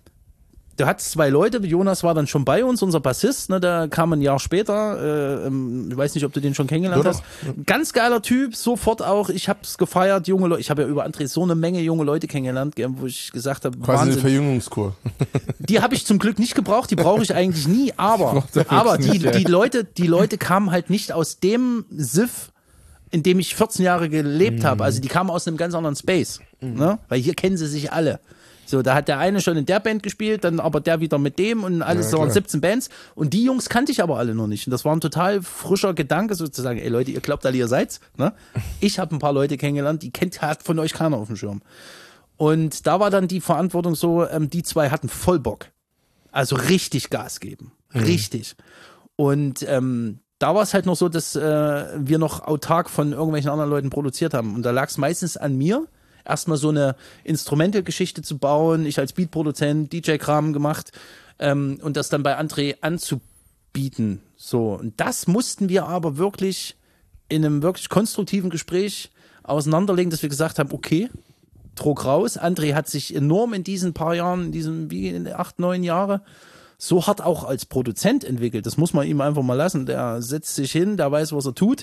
du hattest zwei Leute, Jonas war dann schon bei uns, unser Bassist, ne, der kam ein Jahr später, äh, ähm, ich weiß nicht, ob du den schon kennengelernt Ja, hast. Ganz geiler Typ, sofort auch, ich hab's gefeiert, junge Leute, ich habe ja über André so eine Menge junge Leute kennengelernt, gell, wo ich gesagt habe, Quasi eine Wahnsinn. Verjüngungskur. Die habe ich zum Glück nicht gebraucht, die brauche ich eigentlich nie, aber, braucht er aber wirklich die, nicht, die ey. Leute, die Leute kamen halt nicht aus dem Siff, in dem ich vierzehn Jahre gelebt habe. Also die kamen aus einem ganz anderen Space. Ne? Weil hier kennen sie sich alle. So, da hat der eine schon in der Band gespielt, dann aber der wieder mit dem und alles, Ja, so waren klar. siebzehn Bands. Und die Jungs kannte ich aber alle noch nicht. Und das war ein total frischer Gedanke, sozusagen, ey Leute, ihr glaubt alle, ihr seid's. Ne? Ich habe ein paar Leute kennengelernt, die kennt hat von euch keiner auf dem Schirm. Und da war dann die Verantwortung so, ähm, die zwei hatten voll Bock. Also richtig Gas geben. Richtig. Und ähm, da war es halt noch so, dass äh, wir noch autark von irgendwelchen anderen Leuten produziert haben. Und da lag es meistens an mir, erstmal so eine Instrumental-Geschichte zu bauen. Ich als Beatproduzent, D J-Kram gemacht ähm, und das dann bei André anzubieten. So, und das mussten wir aber wirklich in einem wirklich konstruktiven Gespräch auseinanderlegen, dass wir gesagt haben, okay, Druck raus. André hat sich enorm in diesen paar Jahren, in diesen wie in acht, neun Jahre, so hart auch als Produzent entwickelt. Das muss man ihm einfach mal lassen. Der setzt sich hin, der weiß, was er tut.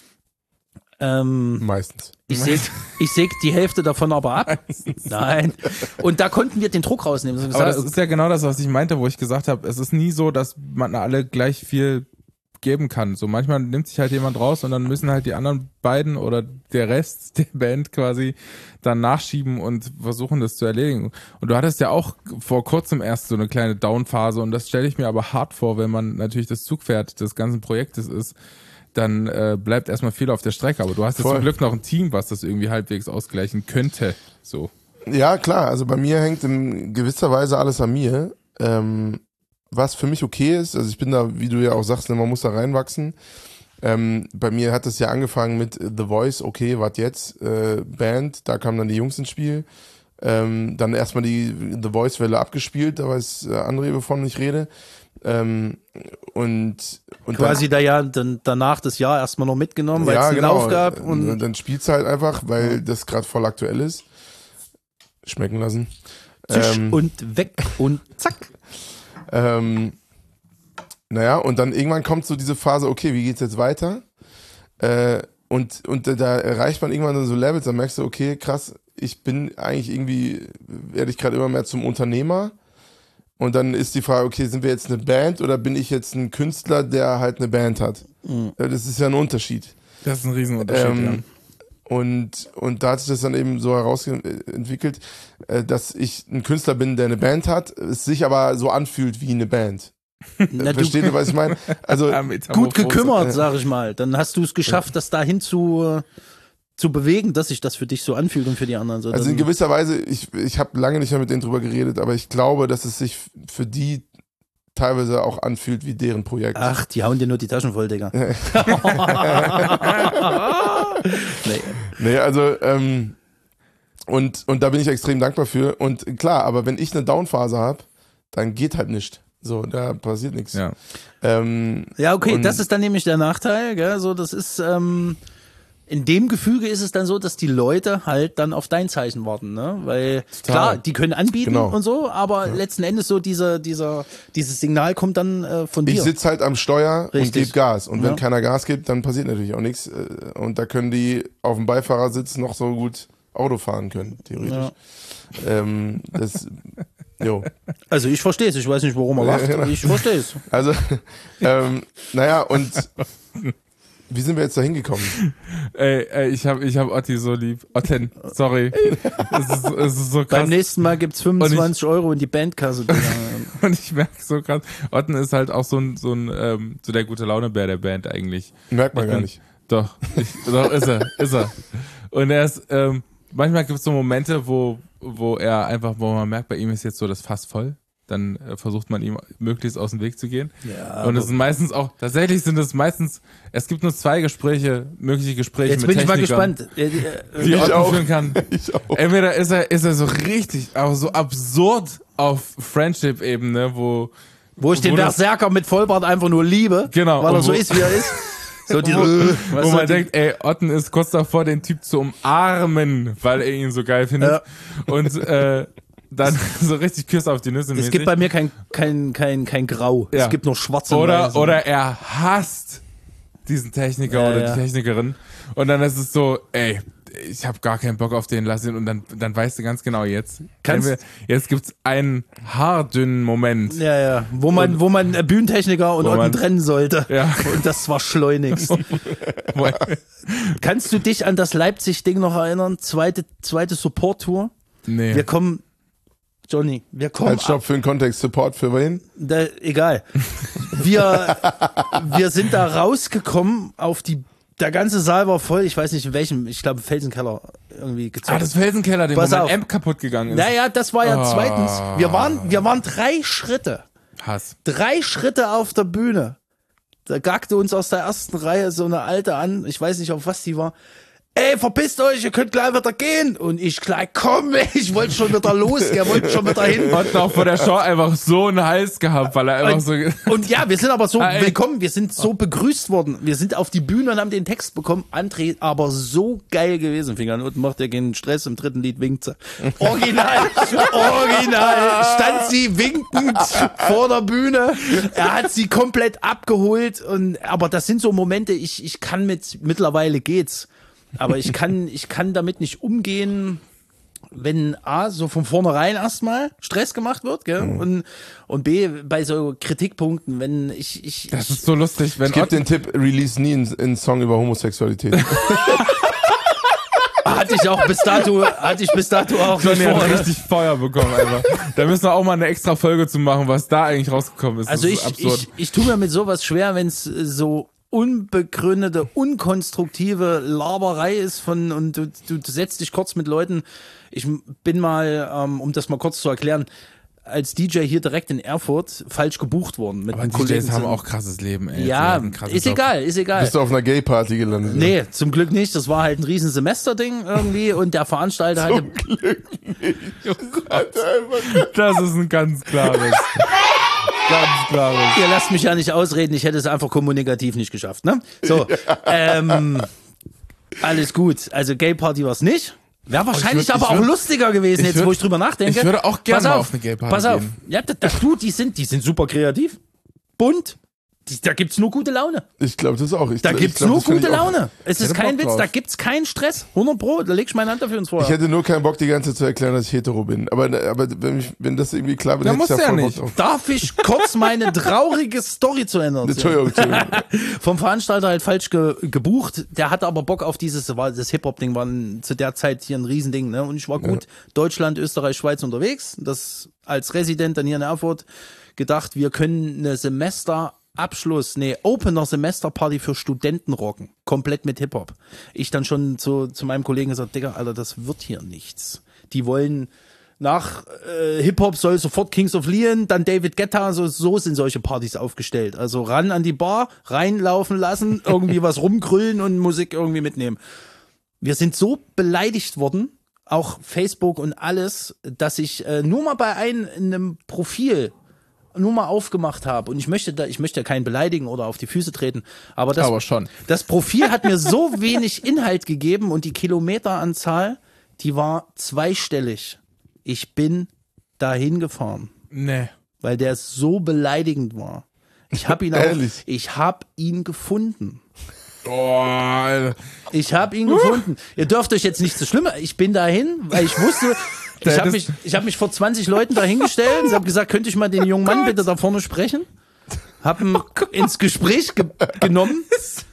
Ähm, Meistens. ich säg, ich säg die Hälfte davon aber ab. Nein. Und da konnten wir den Druck rausnehmen. So Aber gesagt, das ist ja genau das, was ich meinte, wo ich gesagt habe, es ist nie so, dass man alle gleich viel geben kann. So manchmal nimmt sich halt jemand raus und dann müssen halt die anderen beiden oder der Rest der Band quasi dann nachschieben und versuchen, das zu erledigen. Und du hattest ja auch vor kurzem erst so eine kleine Down-Phase und das stelle ich mir aber hart vor, wenn man natürlich das Zugpferd des ganzen Projektes ist, dann äh, bleibt erstmal viel auf der Strecke. Aber du hast jetzt Voll. zum Glück noch ein Team, was das irgendwie halbwegs ausgleichen könnte. So. Ja, klar. Also bei mir hängt in gewisser Weise alles an mir. Ähm, was für mich okay ist, also ich bin da, wie du ja auch sagst, man muss da reinwachsen. Ähm, bei mir hat es ja angefangen mit The Voice, okay, was jetzt? Äh, Band, da kamen dann die Jungs ins Spiel. Ähm, dann erstmal die The Voice-Welle abgespielt, da weiß äh, André, wovon ich rede. Ähm, und, und quasi da ja dann danach das Jahr erstmal noch mitgenommen, weil es ja, einen genau. Lauf gab. Und Und dann spielt's halt einfach, weil das gerade voll aktuell ist. Schmecken lassen. zisch Ähm, und weg und zack. Ähm, naja, und dann irgendwann kommt so diese Phase, okay, wie geht's jetzt weiter? Äh, und, und da erreicht man irgendwann dann so Levels, dann merkst du, okay, krass, ich bin eigentlich irgendwie, werde ich gerade immer mehr zum Unternehmer. Und dann ist die Frage, okay, sind wir jetzt eine Band oder bin ich jetzt ein Künstler, der halt eine Band hat? Mhm. Äh, Das ist ja ein Unterschied. Das ist ein Riesenunterschied, Ähm, ja. Und, und da hat sich das dann eben so herausentwickelt, äh, dass ich ein Künstler bin, der eine Band hat, es sich aber so anfühlt wie eine Band. Na, Versteht du, ihr, was ich meine? Also, Ja, gut Metamorphose. gekümmert, sag ich mal. Dann hast du es geschafft, das dahin zu, zu bewegen, dass sich das für dich so anfühlt und für die anderen so. also in Dann- gewisser Weise, ich, ich habe lange nicht mehr mit denen drüber geredet, aber ich glaube, dass es sich für die teilweise auch anfühlt wie deren Projekt. Ach, die hauen dir nur die Taschen voll, Digga. nee. Nee, also, ähm, und, und da bin ich extrem dankbar für. Und klar, aber wenn ich eine Downphase habe, dann geht halt nichts. So, da passiert nichts. Ja. Ähm, Ja, okay, Und- das ist dann nämlich der Nachteil, gell? So, das ist, ähm, in dem Gefüge ist es dann so, dass die Leute halt dann auf dein Zeichen warten, ne? Weil, klar, die können anbieten Genau. und so, aber letzten Endes so dieser, dieser, dieses Signal kommt dann äh, von Ich dir. sitze halt am Steuer und Richtig. gebe Gas. Und wenn Ja. keiner Gas gibt, dann passiert natürlich auch nichts. Äh, Und da können die auf dem Beifahrersitz noch so gut Auto fahren können, theoretisch. Ja. Ähm, das, jo. Also ich verstehe es, ich weiß nicht, warum er lacht, Ja, genau. ich verstehe es. Also, ähm, naja, und Wie sind wir jetzt da hingekommen? Ey, ey, ich hab, ich hab Otti so lieb. Otten, sorry. es, ist, es ist so krass. Beim nächsten Mal gibt's fünfundzwanzig Euro in die Bandkasse. Und ich merke so krass, Otten ist halt auch so ein, so ein, ähm, so der gute Launebär der Band eigentlich. Merkt man Ich gar bin- nicht. Doch, ich, doch ist er, ist er. Und er ist, ähm, manchmal gibt es so Momente, wo, wo er einfach, wo man merkt, bei ihm ist jetzt so das Fass voll. Dann äh, versucht man ihm möglichst aus dem Weg zu gehen. Ja, und es sind meistens auch, tatsächlich sind es meistens, es gibt nur zwei Gespräche, mögliche Gespräche Jetzt mit bin ich mal Technikern, gespannt. Äh, äh, die Ich Otten auch. führen kann. Ich auch. Entweder ist er, ist er so richtig, aber so absurd auf Friendship-Ebene, wo, Wo ich den wo das- Berserker mit Vollbart einfach nur liebe, Genau, weil er und so wo- ist, wie er ist. So die, wo, weißt wo du, man die- denkt, ey, Otten ist kurz davor, den Typ zu umarmen, weil er ihn so geil findet. Ja. Und äh, dann so richtig Küsse auf die Nüsse es mäßig. gibt bei mir kein, kein, kein, kein Grau. Ja. Es gibt nur schwarze und oder, weiße. oder er hasst diesen Techniker Ja, oder ja. die Technikerin. Und dann ist es so, ey, ich habe gar keinen Bock auf den, lass ihn. Und dann, dann weißt du ganz genau, jetzt, Kannst- wir, jetzt gibt's einen haardünnen Moment. Ja, ja. Wo man, wo man äh, Bühnentechniker und Wo Otten man- trennen sollte. Ja. Und das zwar schleunigst. Wo- Kannst du dich an das Leipzig-Ding noch erinnern? Zweite, zweite Support-Tour? nee. Wir kommen, Johnny, wir kommen. Halt, stopp, für den Kontext. Support für wen? Da, egal. Wir, wir sind da rausgekommen auf die, der ganze Saal war voll, ich weiß nicht in welchem, ich glaube Felsenkeller irgendwie gezockt. Ah, das Felsenkeller, dem Pass wo mein auf. Amp kaputt gegangen ist. Naja, das war ja Oh. zweitens. Wir waren, wir waren drei Schritte. Hass. Drei Schritte auf der Bühne. Da gackte uns aus der ersten Reihe so eine Alte an, ich weiß nicht, auf was die war. Ey, verpisst euch, ihr könnt gleich wieder gehen. Und ich gleich, komm, ich wollte schon wieder los, er wollte schon wieder hin. Hat auch vor der Show einfach so einen Hals gehabt, weil er einfach so. Und ja, wir sind aber so Ah, ey. willkommen, wir sind so begrüßt worden. Wir sind auf die Bühne und haben den Text bekommen. André, aber so geil gewesen. Fing an unten, macht er keinen Stress, im dritten Lied winkt sie. Original, original, stand sie winkend vor der Bühne. Er hat sie komplett abgeholt. Und, aber das sind so Momente, ich, ich kann mit, mittlerweile geht's. Aber ich kann, ich kann damit nicht umgehen, wenn A, so von vornherein erstmal Stress gemacht wird, gell? Und, und B, bei so Kritikpunkten, wenn ich, ich, Das ich ist so lustig, wenn Ich gebe Otten, den Tipp, release nie einen, einen Song über Homosexualität. hatte ich auch bis dato, hatte ich bis dato auch nicht Johnny hat vor. ne? richtig Feuer bekommen, einfach. Da müssen wir auch mal eine extra Folge zu machen, was da eigentlich rausgekommen ist. Also das ich, ist absurd. ich, ich tue mir mit sowas schwer, wenn es so unbegründete, unkonstruktive Laberei ist von, und du, du setzt dich kurz mit Leuten. Ich bin mal, ähm, um das mal kurz zu erklären, als D J hier direkt in Erfurt falsch gebucht worden. Mit Aber einem D Js Kollegen haben zusammen. auch krasses Leben, ey. Die Ja, haben einen krassen ist Job. egal, ist egal. Bist du auf einer Gay-Party gelandet? Nee, zum Glück nicht. Das war halt ein riesen Semesterding irgendwie und der Veranstalter hatte. Das ist ein ganz klares. ganz klares. Ihr lasst mich ja nicht ausreden, ich hätte es einfach kommunikativ nicht geschafft, ne? So, ähm, alles gut. Also Gay Party war es nicht. Wäre wahrscheinlich würd- aber ich auch würd- lustiger gewesen, ich jetzt würd- wo ich drüber nachdenke. ich würde auch gerne Pass mal auf, auf eine Gay Party Pass auf. gehen. Ja, das, das, du, die sind, die sind super kreativ, bunt. Die, da gibt's nur gute Laune. Ich glaube das auch. Ich, Da ich gibt's glaub, nur das find gute ich auch- Laune. Es ist hätte kein Bock Witz, drauf. da gibt's keinen Stress. hundert Pro, da leg ich meine Hand dafür ins Feuer. Ich hätte nur keinen Bock, die ganze Zeit zu erklären, dass ich hetero bin. Aber, aber wenn, ich, wenn das irgendwie klar wird, Ja, hätte ich musst ja du ja voll nicht. Bock drauf. Darf ich kurz meine traurige Story zu ändern? Entschuldigung, Entschuldigung. Vom Veranstalter halt falsch ge gebucht. Der hatte aber Bock auf dieses, war das Hip-Hop-Ding war ein, zu der Zeit hier ein Riesending, ne? Und ich war gut Deutschland, Österreich, Schweiz unterwegs. Das als Resident dann hier in Erfurt gedacht, wir können eine Semesterabschluss, nee, Opener-Semesterparty für Studenten rocken. Komplett mit Hip-Hop. Ich dann schon zu, zu meinem Kollegen gesagt, Digga, Alter, das wird hier nichts. Die wollen nach äh, Hip-Hop soll sofort Kings of Leon, dann David Guetta, so, so sind solche Partys aufgestellt. Also ran an die Bar, reinlaufen lassen, irgendwie was rumgrüllen und Musik irgendwie mitnehmen. Wir sind so beleidigt worden, auch Facebook und alles, dass ich äh, nur mal bei einem, in einem Profil nur mal aufgemacht habe. Und ich möchte da, ich möchte keinen beleidigen oder auf die Füße treten, aber das, Aber schon. das Profil hat mir so wenig Inhalt gegeben und die Kilometeranzahl, die war zweistellig. Ich bin dahin gefahren, Nee. weil der so beleidigend war. Ich habe ihn auch, Ehrlich? ich habe ihn gefunden. Oh, Alter. Ich habe ihn gefunden. Ihr dürft euch jetzt nicht so schlimm. Ich bin dahin, weil ich wusste, ich habe mich, ich habe mich vor zwanzig Leuten dahingestellt. Ich habe gesagt, könnte ich mal den jungen Mann bitte da vorne sprechen? Hab ihn ins Gespräch ge genommen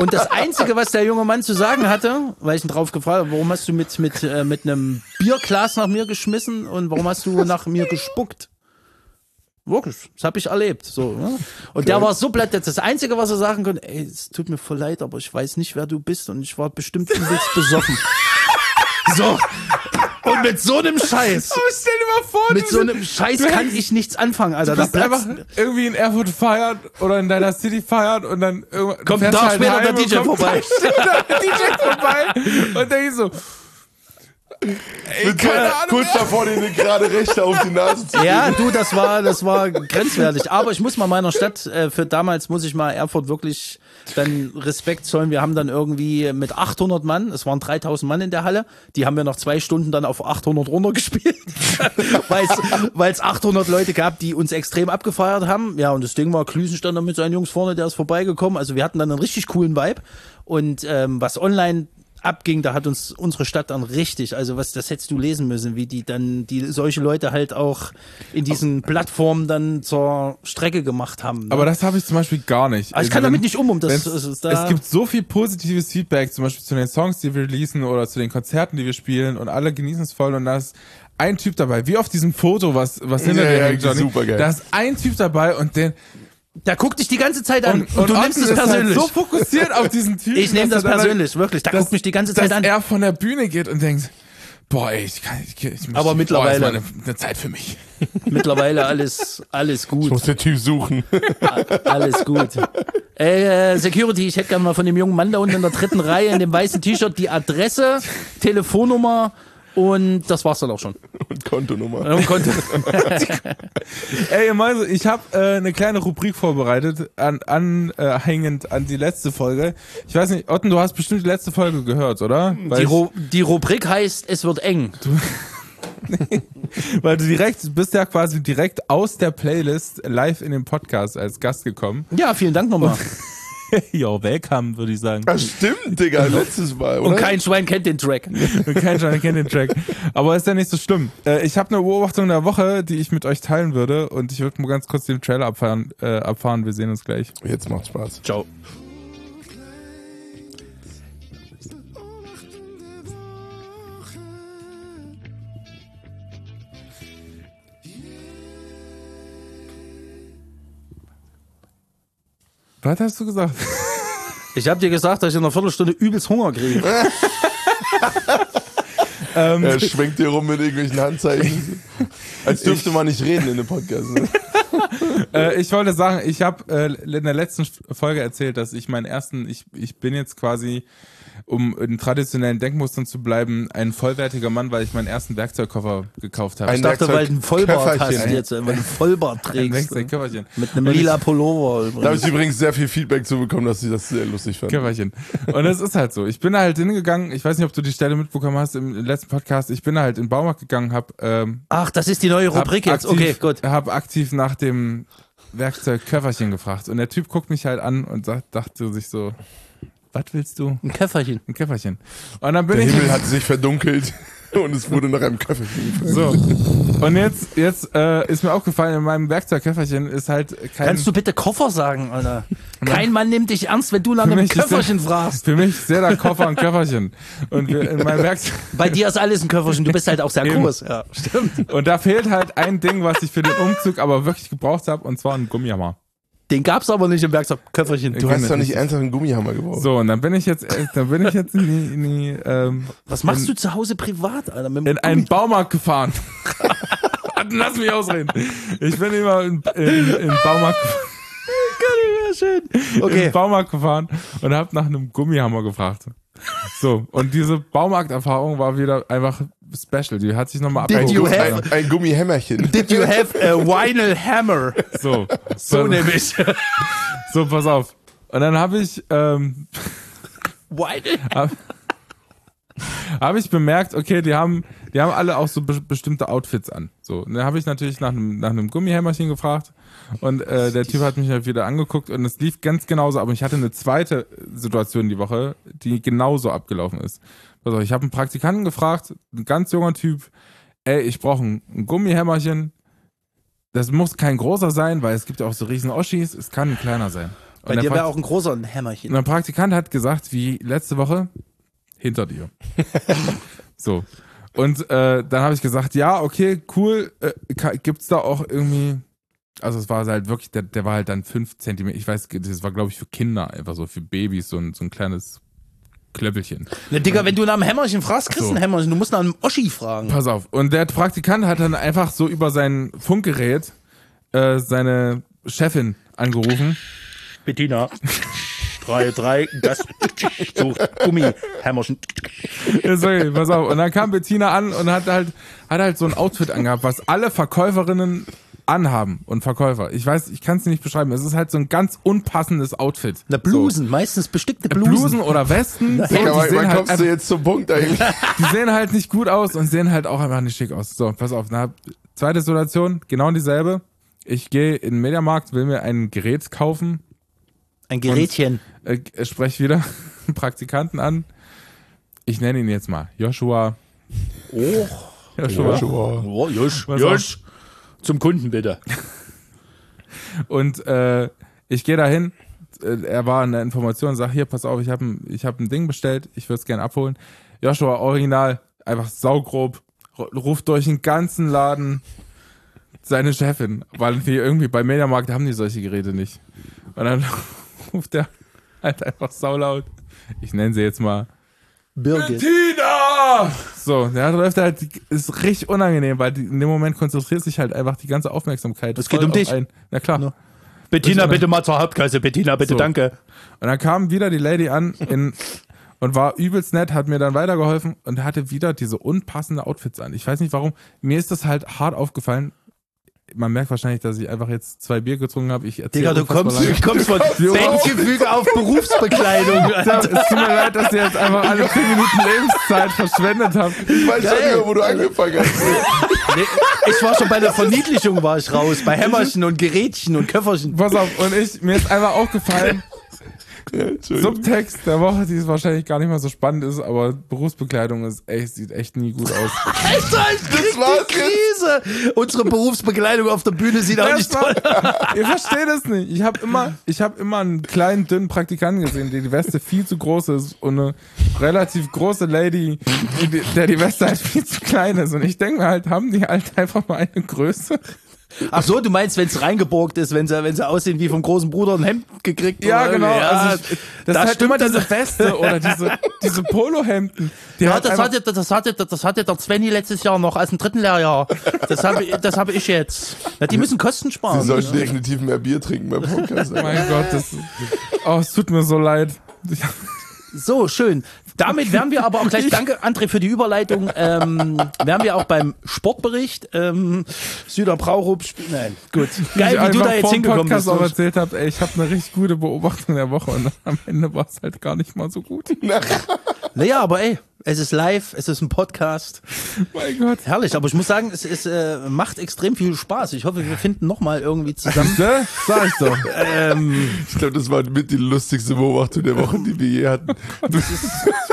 Und das Einzige, was der junge Mann zu sagen hatte, weil ich ihn drauf gefragt habe, warum hast du mit, mit, äh, mit einem Bierglas nach mir geschmissen und warum hast du nach mir gespuckt? Wirklich, das habe ich erlebt. So, ne? Und der war so platt, das Einzige, was er sagen konnte, ey, es tut mir voll leid, aber ich weiß nicht, wer du bist und ich war bestimmt übelst besoffen. So. Und mit so einem Scheiß. Aber stell dir mal vor, Mit so einem Scheiß kann ich nichts anfangen, Alter. Du bist Da einfach platzt- irgendwie in Erfurt feiern oder in deiner City feiern und dann irgendwann Kommt fährst da halt später heim der und D J kommt vorbei. da der D J vorbei und denk so, ey, Mit keine Ahnung. kurz davor, den gerade Rechte auf die Nase zu Ja, du, das war, das war grenzwertig. Aber ich muss mal meiner Stadt, äh, für damals muss ich mal Erfurt wirklich dann Respekt zollen. Wir haben dann irgendwie mit achthundert Mann, es waren dreitausend Mann in der Halle, die haben wir noch zwei Stunden dann auf achthundert runtergespielt, weil es achthundert Leute gab, die uns extrem abgefeiert haben. Ja, und das Ding war, Klüsen stand da mit seinen Jungs vorne, der ist vorbeigekommen. Also wir hatten dann einen richtig coolen Vibe. Und ähm, was online abging, da hat uns unsere Stadt dann richtig, also was, das hättest du lesen müssen, wie die dann, die solche Leute halt auch in diesen Plattformen dann zur Strecke gemacht haben. Ne? Aber das habe ich zum Beispiel gar nicht. Aber ich Also kann wenn- damit nicht um, um das, wenn's- das ist da. Es gibt so viel positives Feedback, zum Beispiel zu den Songs, die wir releasen oder zu den Konzerten, die wir spielen und alle genießen es voll und da ist ein Typ dabei, wie auf diesem Foto, was, was hinter Ja, dir ja, hängt, Johnny. supergeil. Da ist ein Typ dabei und den, Der guckt dich die ganze Zeit an und, und, du Otten nimmst es ist persönlich. Halt so fokussiert auf diesen Typen. Ich nehme das dass er dann persönlich, wirklich. Der dass- guckt mich die ganze dass Zeit an. er von der Bühne geht und denkt, boah, ey, ich kann, ich, ich möchte, Aber mittlerweile- boah, ist mal eine, eine Zeit für mich. Mittlerweile alles, alles Ich gut. muss den Typ suchen. Alles gut. Äh, Security, ich hätte gerne mal von dem jungen Mann da unten in der dritten Reihe in dem weißen T-Shirt die Adresse, Telefonnummer und das war's dann auch schon. Und Kontonummer. Und konnte. Ey, ihr Mäuse, ich habe äh, eine kleine Rubrik vorbereitet, an, anhängend an die letzte Folge. Ich weiß nicht, Otten, du hast bestimmt die letzte Folge gehört, oder? Weil Die, ich- Ru die Rubrik heißt, es wird eng. Weil du direkt, du bist ja quasi direkt aus der Playlist live in den Podcast als Gast gekommen. Ja, vielen Dank nochmal. Yo, welcome, würde ich sagen. Ah, stimmt, Digga, letztes Mal, oder? Und kein Schwein kennt den Track. Kein Schein kennt den Track. Aber ist ja nicht so schlimm. Äh, ich habe eine Beobachtung der Woche, die ich mit euch teilen würde und ich würde mal ganz kurz den Trailer abfahren. Äh, abfahren. Wir sehen uns gleich. Jetzt macht Spaß. Ciao. Was hast du gesagt? Ich habe dir gesagt, dass ich in einer Viertelstunde übelst Hunger kriege. Er schwenkt hier rum mit irgendwelchen Handzeichen. Als dürfte man nicht reden in dem Podcast. Ne? äh, ich wollte sagen, ich habe äh, in der letzten Folge erzählt, dass ich meinen ersten, ich, ich bin jetzt quasi, um in traditionellen Denkmustern zu bleiben, ein vollwertiger Mann, weil ich meinen ersten Werkzeugkoffer gekauft habe. Ein Ich dachte, weil du einen Vollbart Köfferchen. hast jetzt, weil du einen Vollbart Ein trägst. Werkzeugköfferchen. Mit einem lila Pullover. Da habe ich übrigens sehr viel Feedback zu bekommen, dass sie das sehr lustig fanden. Köfferchen. Und es ist halt so. Ich bin halt hingegangen, ich weiß nicht, ob du die Stelle mitbekommen hast im letzten Podcast, ich bin halt in den Baumarkt gegangen, hab, ähm, Ach, das ist die neue Rubrik hab jetzt. Okay, gut. Hab aktiv nach dem Werkzeugköfferchen gefragt. Und der Typ guckt mich halt an und sagt, dachte sich so, was willst du? Ein Köfferchen. Ein Köfferchen. Und dann bin Der ich Himmel hat sich verdunkelt und es wurde nach einem Köfferchen gefragt. so. Und jetzt, jetzt äh, ist mir aufgefallen, in meinem Werkzeugköfferchen ist halt kein. Kannst du bitte Koffer sagen, Alter? Kein Mann nimmt dich ernst, wenn du nach Für einem mich ist Köfferchen der- fragst. Für mich sehr der Koffer ein Köfferchen. Und wir, in meinem Werkzeug. Bei dir ist alles ein Köfferchen. Du bist halt auch sehr Eben. groß. Ja, stimmt. Und da fehlt halt ein Ding, was ich für den Umzug aber wirklich gebraucht habe, und zwar ein Gummihammer. Den gab's aber nicht im Werkzeugköfferchen. Du hast doch nicht ernsthaft einen Gummihammer gebraucht. So, und dann bin ich jetzt, äh, dann bin ich jetzt in die, in die ähm, Was machst in, du zu Hause privat, Alter? Mit dem in einen Baumarkt gefahren. Lass mich ausreden. Ich bin immer in, in, in den Baumarkt gefahren. schön. in Okay. den Baumarkt gefahren und habe nach einem Gummihammer gefragt. So, und diese Baumarkterfahrung war wieder einfach special. Die hat sich nochmal Did you abgeholt. have- Ein, ein Gummihämmerchen. Did you have a vinyl hammer? So, So so, nämlich. so, pass auf. Und dann habe ich, ähm, Vinyl? habe hab ich bemerkt, okay, die haben, die haben alle auch so be bestimmte Outfits an. So, und dann habe ich natürlich nach einem, nach einem Gummihämmerchen gefragt und äh, der Typ hat mich halt wieder angeguckt und es lief ganz genauso, aber ich hatte eine zweite Situation die Woche, die genauso abgelaufen ist. Also ich habe einen Praktikanten gefragt, ein ganz junger Typ, ey, ich brauche ein, ein Gummihämmerchen. Das muss kein großer sein, weil es gibt ja auch so riesen Oschis, es kann ein kleiner sein. Bei dir wäre auch ein großer ein Hämmerchen. Und ein Praktikant hat gesagt, wie letzte Woche, hinter dir. So. Und äh, dann habe ich gesagt, ja, okay, cool, äh, gibt's da auch irgendwie, also es war halt wirklich, der, der war halt dann fünf Zentimeter, ich weiß, das war glaube ich für Kinder, einfach so für Babys, so ein, so ein kleines Klöppelchen. Ne, Digga, wenn du nach einem Hämmerchen fragst, kriegst du So. ein Hämmerchen, du musst nach einem Oschi fragen. Pass auf. Und der Praktikant hat dann einfach so über sein Funkgerät äh, seine Chefin angerufen. Bettina. drei, drei, das so, Gummi, Hämmerchen. Sorry, pass auf. Und dann kam Bettina an und hat halt, hat halt so ein Outfit angehabt, was alle Verkäuferinnen anhaben und Verkäufer. Ich weiß, ich kann es nicht beschreiben. Es ist halt so ein ganz unpassendes Outfit. Na, Blusen, so. Meistens bestickte Blusen. Blusen oder Westen. So, Digga, wann, wann halt kommst du jetzt zum Punkt eigentlich? die sehen halt nicht gut aus und sehen halt auch einfach nicht schick aus. So, pass auf. Na, zweite Situation, genau dieselbe. Ich gehe in den Mediamarkt, will mir ein Gerät kaufen. Ein Gerätchen. Und, äh, spreche wieder einen Praktikanten an. Ich nenne ihn jetzt mal Joshua. Oh. Joshua. Joshua. Oh, Josh, Pass Josh. Zum Kunden bitte. Und äh, ich gehe dahin. Äh, er war in der Information und sagt, hier, pass auf, ich habe ein, ich hab ein Ding bestellt, ich würde es gerne abholen. Joshua, original, einfach saugrob, ruft durch den ganzen Laden seine Chefin, weil wir irgendwie bei Mediamarkt haben die solche Geräte nicht. Und dann ruft er halt einfach saulaut. Ich nenne sie jetzt mal Birgit. Bettina! So, der läuft halt, ist richtig unangenehm, weil die, in dem Moment konzentriert sich halt einfach die ganze Aufmerksamkeit. Es geht voll um auf dich. Einen. Na klar. No. Bettina, bitte mal zur Hauptkasse. Bettina, bitte, So. danke. Und dann kam wieder die Lady an in, und war übelst nett, hat mir dann weitergeholfen und hatte wieder diese unpassende Outfits an. Ich weiß nicht warum. Mir ist das halt hart aufgefallen. Man merkt wahrscheinlich, dass ich einfach jetzt zwei Bier getrunken habe. Ich erzähle Digga, du unfassbar kommst, lange. du kommst von Bettgefüge auf Berufsbekleidung. Es tut mir leid, dass ihr jetzt einfach alle zehn Minuten Lebenszeit verschwendet habt. Ich weiß schon Geil. nicht, wo du angefangen hast. Nee, ich war schon bei der Verniedlichung war ich raus. Bei Hämmerchen und Gerätchen und Köfferchen. Pass auf, und ich, mir ist einfach aufgefallen, Ja, Entschuldigung. Subtext der Woche, die es wahrscheinlich gar nicht mal so spannend ist, aber Berufsbekleidung ist echt, sieht echt nie gut aus. Alter, ich krieg war's die Krise. Unsere Berufsbekleidung auf der Bühne sieht auch Das nicht war- toll aus. Ihr versteht es nicht. Ich habe immer, ich habe immer einen kleinen, dünnen Praktikanten gesehen, der die Weste viel zu groß ist und eine relativ große Lady, die, der die Weste halt viel zu klein ist. Und ich denke mir halt, haben die halt einfach mal eine Größe? Ach so, du meinst, wenn es reingeborgt ist, wenn sie, wenn sie aussehen wie vom großen Bruder ein Hemd gekriegt Ja, oder genau. irgendwie. Ja, also ich, das, das ist halt stimmt, immer das- diese Weste oder diese, diese Polohemden. Die ja halt das, einfach- hatte, das, hatte, das hatte der Svenny letztes Jahr noch, als im dritten Lehrjahr. Das habe das habe ich jetzt. Na, die müssen Kosten Sie sparen. sollten definitiv mehr Bier trinken beim Podcast. Mein Gott, das, oh, es tut mir so leid. Ich, So, schön. Damit wären wir aber auch gleich, danke André für die Überleitung, ähm, wären wir auch beim Sportbericht. Ähm, Süder Braurup, Sp- nein, gut. Geil, wie du da jetzt hingekommen Podcast bist. auch erzählt habt, ey, ich habe eine richtig gute Beobachtung der Woche und am Ende war es halt gar nicht mal so gut. Naja, aber ey, es ist live, es ist ein Podcast. Mein Gott. Herrlich, aber ich muss sagen, es, es äh, macht extrem viel Spaß. Ich hoffe, wir finden nochmal irgendwie zusammen. Ne? Sag ich doch. ähm, Ich glaube, das war mit die lustigste Beobachtung der Woche, die wir je hatten. das ist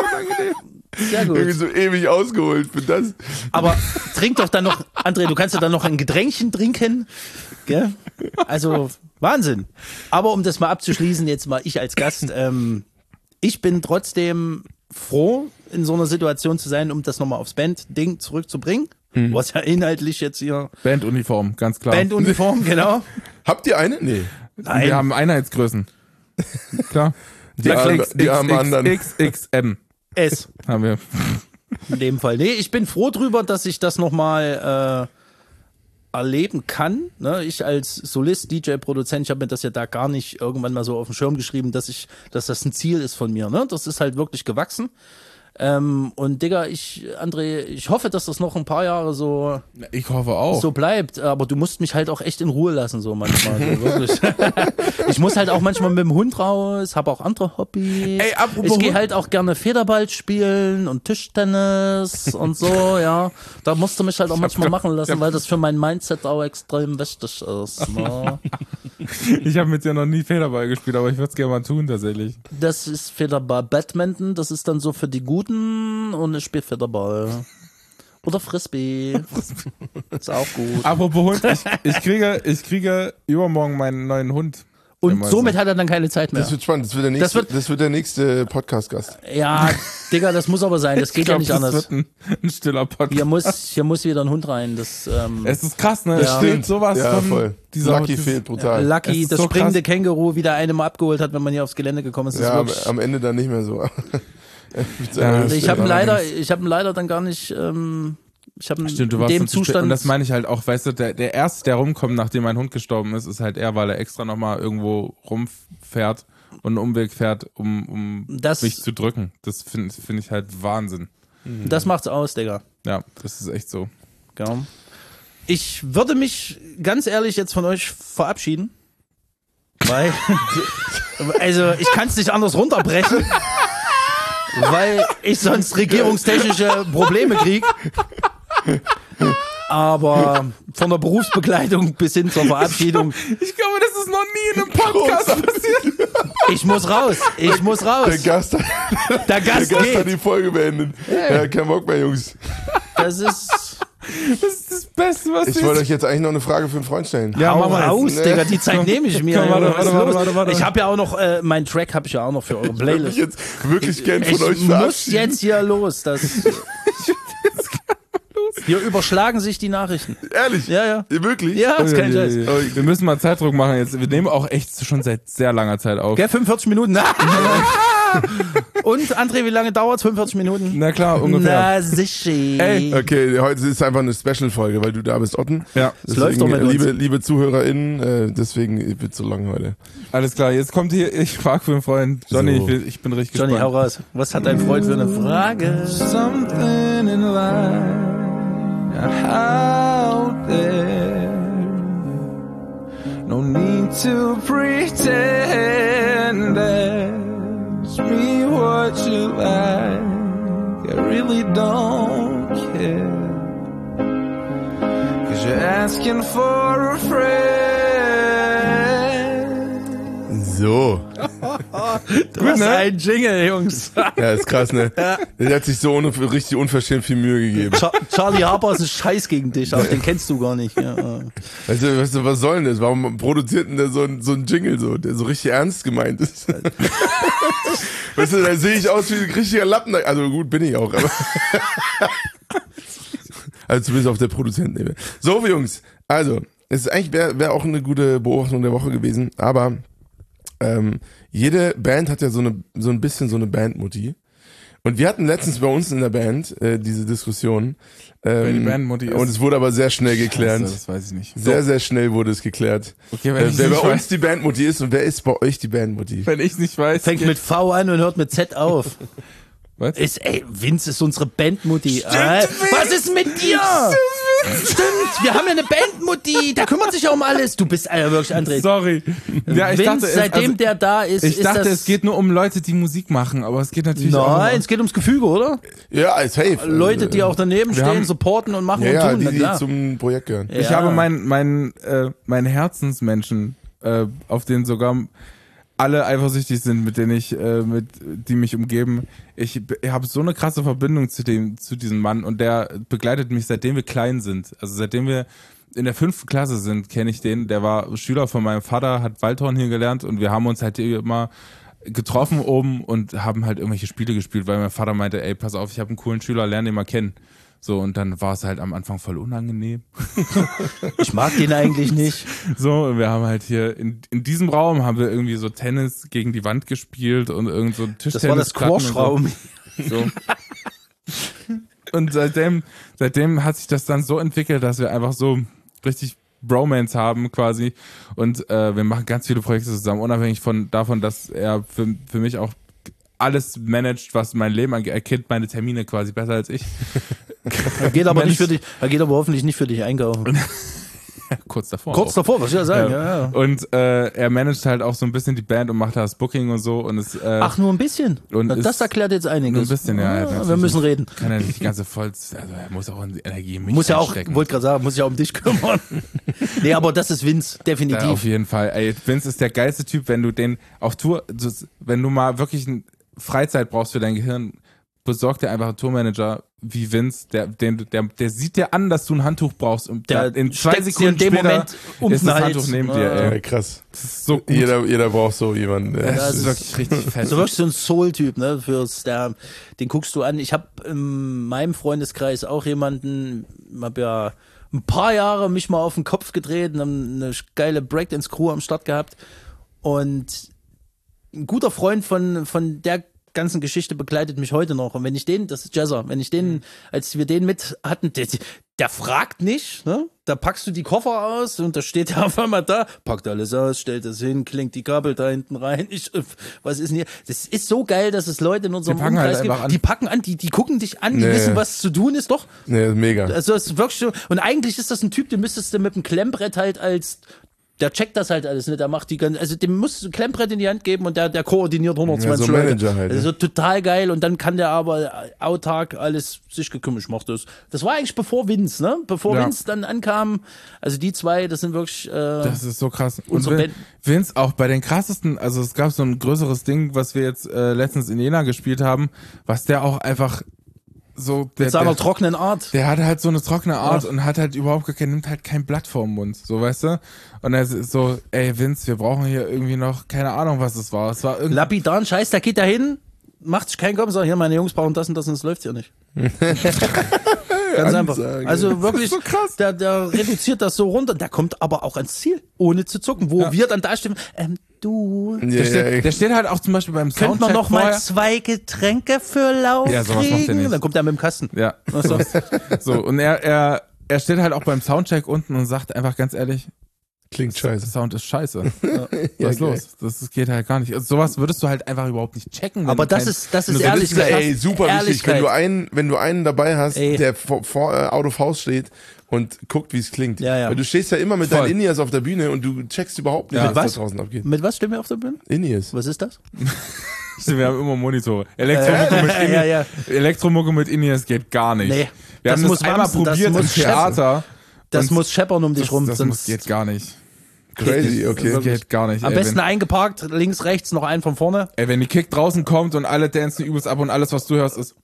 sehr Irgendwie gut. so ewig ausgeholt für das. Aber trink doch dann noch, André, du kannst ja dann noch ein Getränkchen trinken. Gell? Also, Wahnsinn. Aber um das mal abzuschließen, jetzt mal ich als Gast, ähm, ich bin trotzdem froh, in so einer Situation zu sein, um das nochmal aufs Band-Ding zurückzubringen. Was ja inhaltlich jetzt hier Banduniform, ganz klar. Banduniform, genau. Habt ihr eine? Nee. Nein. Wir haben Einheitsgrößen. Klar. Die armen- die armen anderen. X X M Es. haben wir. In dem Fall. Nee, ich bin froh drüber, dass ich das nochmal äh, erleben kann. Ne? Ich als Solist, D J, Produzent, ich habe mir das ja da gar nicht irgendwann mal so auf den Schirm geschrieben, dass ich, dass das ein Ziel ist von mir. Ne? Das ist halt wirklich gewachsen. Ähm, und Digga, ich, André, ich hoffe, dass das noch ein paar Jahre so, Ich hoffe auch. so bleibt. Aber du musst mich halt auch echt in Ruhe lassen, so manchmal. So, wirklich. Ich muss halt auch manchmal mit dem Hund raus, habe auch andere Hobbys. Ey, apropos ich gehe Hund. halt auch gerne Federball spielen und Tischtennis und so, ja. Da musst du mich halt auch manchmal machen lassen, weil das für mein Mindset auch extrem wichtig ist. Ne? Ich habe mit dir noch nie Federball gespielt, aber ich würde es gerne mal tun tatsächlich. Das ist Federball. Badminton, das ist dann so für die Guten und ich spiele Federball. Oder Frisbee. Ist auch gut. Apropos Hund, ich, ich kriege, ich kriege übermorgen meinen neuen Hund. Und Immer somit so. hat er dann keine Zeit mehr. Das wird spannend. Das wird der Das nächste, das wird- wird, der nächste Podcast-Gast. Ja, Digga, das muss aber sein. Das geht Ich glaub, ja nicht das anders. wird ein, ein stiller Podcast. Hier muss, hier muss wieder ein Hund rein. Das, ähm, Es ist krass, ne? Ja. Es steht sowas Ja, von voll. dieser Lucky fehlt brutal. Ja, Lucky, Es ist das so springende krass. Känguru, wieder eine mal abgeholt hat, wenn man hier aufs Gelände gekommen ist. Das ist am, wirklich, am Ende dann nicht mehr so. Mit seiner Ja, Hüfte. ich habe ihn allerdings. leider, ich habe ihn leider dann gar nicht, ähm, ich habe ihn Stimmt, du in warst dem so zu spät. Zustand. Und das meine ich halt auch, weißt du, der, der Erste, der rumkommt, nachdem mein Hund gestorben ist, ist halt er, weil er extra nochmal irgendwo rumfährt und einen Umweg fährt, um, um Das- mich zu drücken. Das finde find ich halt Wahnsinn. Das macht's aus, Digga. Ja, das ist echt so. Genau. Ich würde mich ganz ehrlich jetzt von euch verabschieden. Weil, also ich kann es nicht anders runterbrechen, weil ich sonst regierungstechnische Probleme kriege. Aber von der Berufsbegleitung bis hin zur Verabschiedung, Ich glaube, das ist noch nie in einem Podcast passiert. ich muss raus, ich muss Der raus. Gast, der Der Gast Gast hat geht. die Folge beendet. Ja, kein Bock mehr, Jungs. Das ist, Das ist das Beste, was Ich wollte euch jetzt eigentlich noch eine Frage für einen Freund stellen. Ja, hau mach mal jetzt. raus, Nee. Digga, die Zeit nehme ich mir. Komm, warte, Junge, was warte, ist warte, los? warte, warte. Ich habe ja auch noch, äh, meinen Track habe ich ja auch noch für eure Ich Playlist. jetzt wirklich gern von Ich euch muss verabschieden. jetzt hier los. Das hier überschlagen sich die Nachrichten. Ehrlich? Ja, ja. Wirklich? Ja, das ist kein Scheiß. Wir müssen mal Zeitdruck machen jetzt. Wir nehmen auch echt schon seit sehr langer Zeit auf. Gell, fünfundvierzig Minuten. Und, André, wie lange dauert's? fünfundvierzig Minuten? Na klar, ungefähr. Na, sicher. Ey, Okay, heute ist einfach eine Special-Folge, weil du da bist, Otten. Ja, Es läuft doch mit uns. liebe, liebe ZuhörerInnen, äh, deswegen wird so lang heute. alles klar. Jetzt kommt hier, ich frage für einen Freund. Johnny, So. ich, will, ich bin richtig Johnny, hau gespannt. raus. Was hat dein Freund für eine Frage? Something in life out there. No need to pretend that's me what you like. I really don't care. Cause you're asking for a friend. So. Was ne? ein Jingle, Jungs. Ja, ist krass, ne? Der hat sich so un richtig unverschämt viel Mühe gegeben. Char Charlie Harper ist ein Scheiß gegen dich, aber den kennst du gar nicht. Ja. Weißt du, weißt du, was soll denn das? Warum produziert denn der so ein, so ein Jingle so, der so richtig ernst gemeint ist? Weißt du, da sehe ich aus wie ein richtiger Lappen. Also gut, bin ich auch, aber. Also zumindest auf der Produzentenebene. So, Jungs, also, es ist eigentlich wäre wär auch eine gute Beobachtung der Woche gewesen, aber ähm, jede Band hat ja so eine so ein bisschen so eine Bandmutti. Und wir hatten letztens bei uns in der Band äh, diese Diskussion. Ähm, Wer die Bandmutti ist. Und es wurde aber sehr schnell geklärt. Scheiße, das weiß ich nicht. Sehr, sehr schnell wurde es geklärt. Okay, wenn Äh, ich wer bei nicht uns weiß, die Bandmutti ist und wer ist bei euch die Bandmutti? wenn ich nicht weiß, Fängt mit V an und hört mit Z auf. was? Ist, ey, Vince ist unsere Bandmutti. Ah, was ist mit dir? Stimmt, wir haben ja eine Bandmutti, der kümmert sich ja um alles. Du bist äh, wirklich, André. Sorry. Ja, ich Vince, dachte, es- seitdem also, der da ist, ich ist dachte, das... es geht nur um Leute, die Musik machen, aber es geht natürlich auch Nein, um es geht ums Gefüge, oder? Ja, safe. Leute, die auch daneben wir stehen, haben- supporten und machen Ja, und ja, tun. die, na die klar. zum Projekt gehören. Ich Ja. habe meinen mein, äh, mein Herzensmenschen, äh, auf denen sogar alle eifersüchtig sind, mit denen ich, äh, mit, die mich umgeben. Ich, ich habe so eine krasse Verbindung zu dem, zu diesem Mann und der begleitet mich, seitdem wir klein sind. Also seitdem wir in der fünften Klasse sind, kenne ich den. Der war Schüler von meinem Vater, hat Waldhorn hier gelernt und wir haben uns halt immer getroffen oben und haben halt irgendwelche Spiele gespielt, weil mein Vater meinte, ey, pass auf, ich habe einen coolen Schüler, lern den mal kennen. So, und dann war es halt am Anfang voll unangenehm. Ich mag den eigentlich nicht. So, und wir haben halt hier in, in diesem Raum haben wir irgendwie so Tennis gegen die Wand gespielt und irgend so Tischtennis. Das war das Squash-Raum. So. Und seitdem, seitdem hat sich das dann so entwickelt, dass wir einfach so richtig Bromance haben quasi. Und äh, wir machen ganz viele Projekte zusammen, unabhängig von davon, dass er für, für mich auch alles managt, was mein Leben angeht. Er kennt meine Termine quasi besser als ich. Er geht aber Mensch. nicht für dich, er geht aber hoffentlich nicht für dich einkaufen. Kurz davor. Kurz auch. davor, was ich ja sagen. Ja. Ja. Und äh, er managt halt auch so ein bisschen die Band und macht da das Booking und so. Und es, äh, Ach, nur ein bisschen? Und Na, ist- das erklärt jetzt einiges. nur ein bisschen, ja. Ah, natürlich wir müssen reden. Kann er nicht die ganze voll, also er muss auch Energie in mich Muss ja auch, reinstecken. wollte gerade sagen, muss ja auch um dich kümmern. Nee, aber das ist Vince, Ja, definitiv. auf jeden Fall. Ey, Vince ist der geilste Typ, wenn du den auf Tour, das- wenn du mal wirklich eine Freizeit brauchst für dein Gehirn, besorg dir einfach einen Tourmanager wie Vince, der, der, der, der sieht dir an, dass du ein Handtuch brauchst und Der in zwei steckt's dir Sekunden in dem später Moment um ist den das Hals. Handtuch neben dir, Ja, ey. krass. Das ist so gut. Jeder, jeder braucht so jemanden. Ja. das das ist ist- wirklich richtig fett. So wirklich so ein Soul-Typ, ne? Fürs, der, den guckst du an. Ich habe in meinem Freundeskreis auch jemanden, habe ja ein paar Jahre mich mal auf den Kopf gedreht und haben eine geile Breakdance-Crew am Start gehabt. Und ein guter Freund von, von der ganzen Geschichte begleitet mich heute noch. Und wenn ich den, das ist Jazzer, wenn ich den, als wir den mit hatten, der, der fragt nicht, ne? Da packst du die Koffer aus und da steht er auf einmal da, packt alles aus, stellt das hin, klingt die Kabel da hinten rein. Ich, äh, was ist denn hier? Das ist so geil, dass es Leute in unserem Die packen halt Umkreis gibt. einfach an. Die packen an, die, die gucken dich an, die Nee. wissen, was zu tun ist, doch. Nee, mega. Also es ist wirklich so. Und eigentlich ist das ein Typ, den müsstest du mit dem Klemmbrett halt als, der checkt das halt alles, ne? Der macht die ganze, also dem musst du ein Klemmbrett in die Hand geben und der, der koordiniert hundertzwanzig Ja, so Leute. Manager halt, Also ne? total geil und dann kann der aber autark alles sich gekümmert. Ich mach das. Das war eigentlich bevor Vince, ne? Bevor Ja. Vince dann ankam. Also die zwei, das sind wirklich. Äh, Das ist so krass. Und Unsere Vin- Band- Vince auch bei den krassesten, also es gab so ein größeres Ding, was wir jetzt äh, letztens in Jena gespielt haben, was der auch einfach so, der, mit seiner der, trockenen Art. der hat halt so eine trockene Art Ja. und hat halt überhaupt gar kein, nimmt halt kein Blatt vorm Mund, so weißt du? Und er ist so, ey Vince, wir brauchen hier irgendwie noch, keine Ahnung, was es war. Es war irgendwie. Lapidar, Scheiß, der geht da hin, macht sich keinen Kopf, sagt, hier, meine Jungs brauchen das und das und es läuft hier nicht. Ganz einfach. Ansage. Also wirklich, so krass. Der, der reduziert das so runter, der kommt aber auch ans Ziel, ohne zu zucken, wo Ja. wir dann da stehen, ähm, du, Ja, Der, ja, steht, der steht halt auch zum Beispiel beim könnt Soundcheck man noch mal vorher. zwei Getränke für Lauf Ja, sowas macht er kriegen? nicht. Dann kommt er mit dem Kasten. Ja. Ach so. So, und er, er, er steht halt auch beim Soundcheck unten und sagt einfach ganz ehrlich, klingt der scheiße. Sound ist scheiße. Ja, Was ist geil. los? Das geht halt gar nicht. Also sowas würdest du halt einfach überhaupt nicht checken. Wenn Aber du das kein, ist, das wenn ist du so ehrlich. Das ist, ey, super wichtig, Ehrlichkeit. wenn du einen, wenn du einen dabei hast, Ey. der vor, vor äh, Out of House steht und guckt, wie es klingt. Ja, ja. Weil du stehst ja immer mit Voll. deinen In-Ears auf der Bühne und du checkst überhaupt nicht, Ja. was, Was? da draußen abgeht. Mit was stehen wir auf der Bühne? In-Ears. Was ist das? Wir haben immer Monitore. Elektromucke mit ja, In-Ears ja. Elektromucke mit In-Ears geht gar nicht. Nee. Wir Das haben muss das einmal wamsen, das probiert im muss Theater. Das Und muss scheppern um dich das, rum. das sonst muss, geht gar nicht. Crazy, okay. Das geht gar nicht. am ey, besten wenn, eingeparkt, links, rechts, noch einen von vorne. ey, wenn die Kick draußen kommt und alle dancen übelst ab und alles, was du hörst, ist.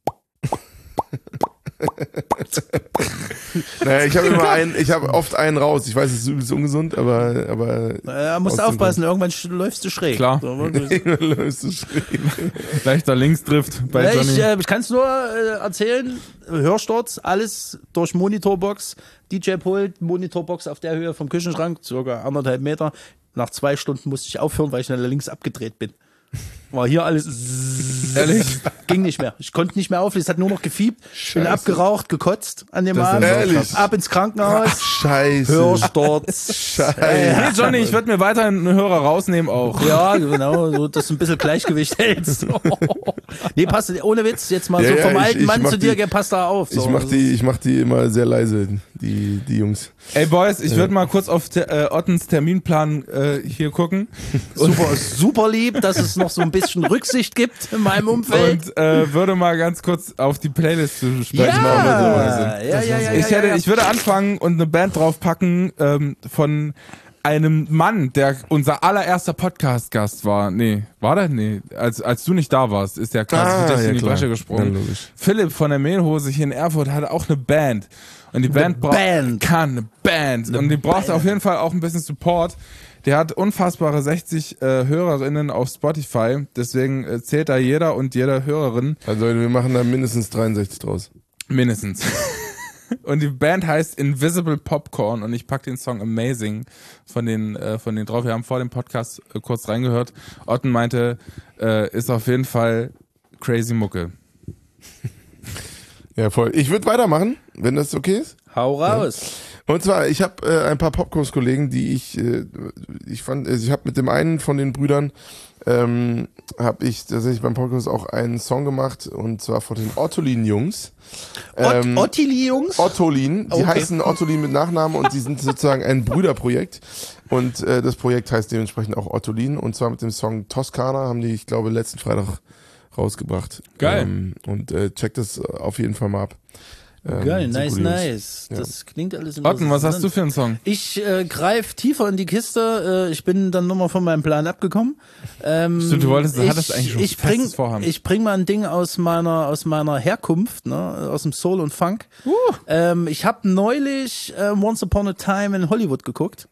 Naja, ich habe immer einen, ich habe oft einen raus. Ich weiß, es ist übelst ungesund, aber, aber. Äh, musst du aus dem aufpassen, irgendwann sch- läufst du schräg. Klar. So, wirklich. Grund läufst du schräg. Leichter Linksdrift bei Ja, Johnny. ich äh, ich kann es nur äh, erzählen, Hörsturz, alles durch Monitorbox, D J-Pult, Monitorbox auf der Höhe vom Küchenschrank, circa anderthalb Meter. Nach zwei Stunden musste ich aufhören, weil ich nach links abgedreht bin. War hier alles Ehrlich? ging nicht mehr. Ich konnte nicht mehr auflesen, es hat nur noch gefiebt. Bin Scheiße. abgeraucht, gekotzt an dem Das ist Abend. so Ehrlich? krass. Ab ins Krankenhaus, Scheiße. Hörsturz. Scheiße. Nee, Johnny, ich würde mir weiterhin einen Hörer rausnehmen auch. Ja, genau, so, dass du ein bisschen Gleichgewicht hältst. Nee, passt, ohne Witz, jetzt mal Ja, so ja, vom ich- alten ich Mann mach zu dir, die- gell, passt da auf. So. Ich mach die, ich mach die immer sehr leise, die, die Jungs. Ey Boys, ich würde mal kurz auf te äh, Ottens Terminplan äh, hier gucken. Super, super lieb, dass es noch so ein bisschen Rücksicht gibt in meinem Umfeld. Und äh, würde mal ganz kurz auf die Playlist zu ja, sprechen. ja, kommen, wenn wir so weit ja, sind. ja, ja, ja, Ich, hätte, ja. ich würde anfangen und eine Band draufpacken ähm, von einem Mann, der unser allererster Podcast-Gast war. Nee, war der? Nee, als, als du nicht da warst, ist der quasi ah, in die Bresche gesprungen. Ja, logisch. Philipp von der Mehlhose hier in Erfurt hat auch eine Band. Und die Band braucht Band. kann eine Band. und die braucht auf jeden Fall auch ein bisschen Support. Der hat unfassbare sechzig äh, Hörerinnen auf Spotify. Deswegen äh, zählt da jeder und jede Hörerin Also wir machen da mindestens dreiundsechzig draus. mindestens. Und die Band heißt Invisible Popcorn und ich pack den Song Amazing von den äh, von den drauf. Wir haben vor dem Podcast äh, kurz reingehört. Otten meinte, äh, ist auf jeden Fall crazy Mucke. Ja, voll. Ich würde weitermachen, wenn das okay ist. Hau raus. Und zwar, ich habe äh, ein paar Popkurs-Kollegen, die ich, äh, ich fand, also ich habe mit dem einen von den Brüdern, ähm, habe ich tatsächlich beim Podcast auch einen Song gemacht und zwar von den Ottolin-Jungs. Ott Ähm, Ottili-Jungs? Ottolin, die Okay. heißen Ottolin mit Nachnamen und die sind sozusagen ein Brüderprojekt und äh, das Projekt heißt dementsprechend auch Ottolin und zwar mit dem Song Toskana haben die, ich glaube, letzten Freitag rausgebracht. Geil. Ähm, und äh, checkt das auf jeden Fall mal ab. Ähm, Geil, so nice, coole Jungs. nice. Ja. Das klingt alles Otten, was hast du interessant. für einen Song? Ich äh, greife tiefer in die Kiste. Äh, ich bin dann nochmal von meinem Plan abgekommen. Ähm, Stimmt, du wolltest- du ich, hattest eigentlich schon ich festes bring, Vorhaben. Ich bring mal ein Ding aus meiner aus meiner Herkunft, ne, aus dem Soul und Funk. Uh. Ähm, ich habe neulich äh, Once Upon a Time in Hollywood geguckt.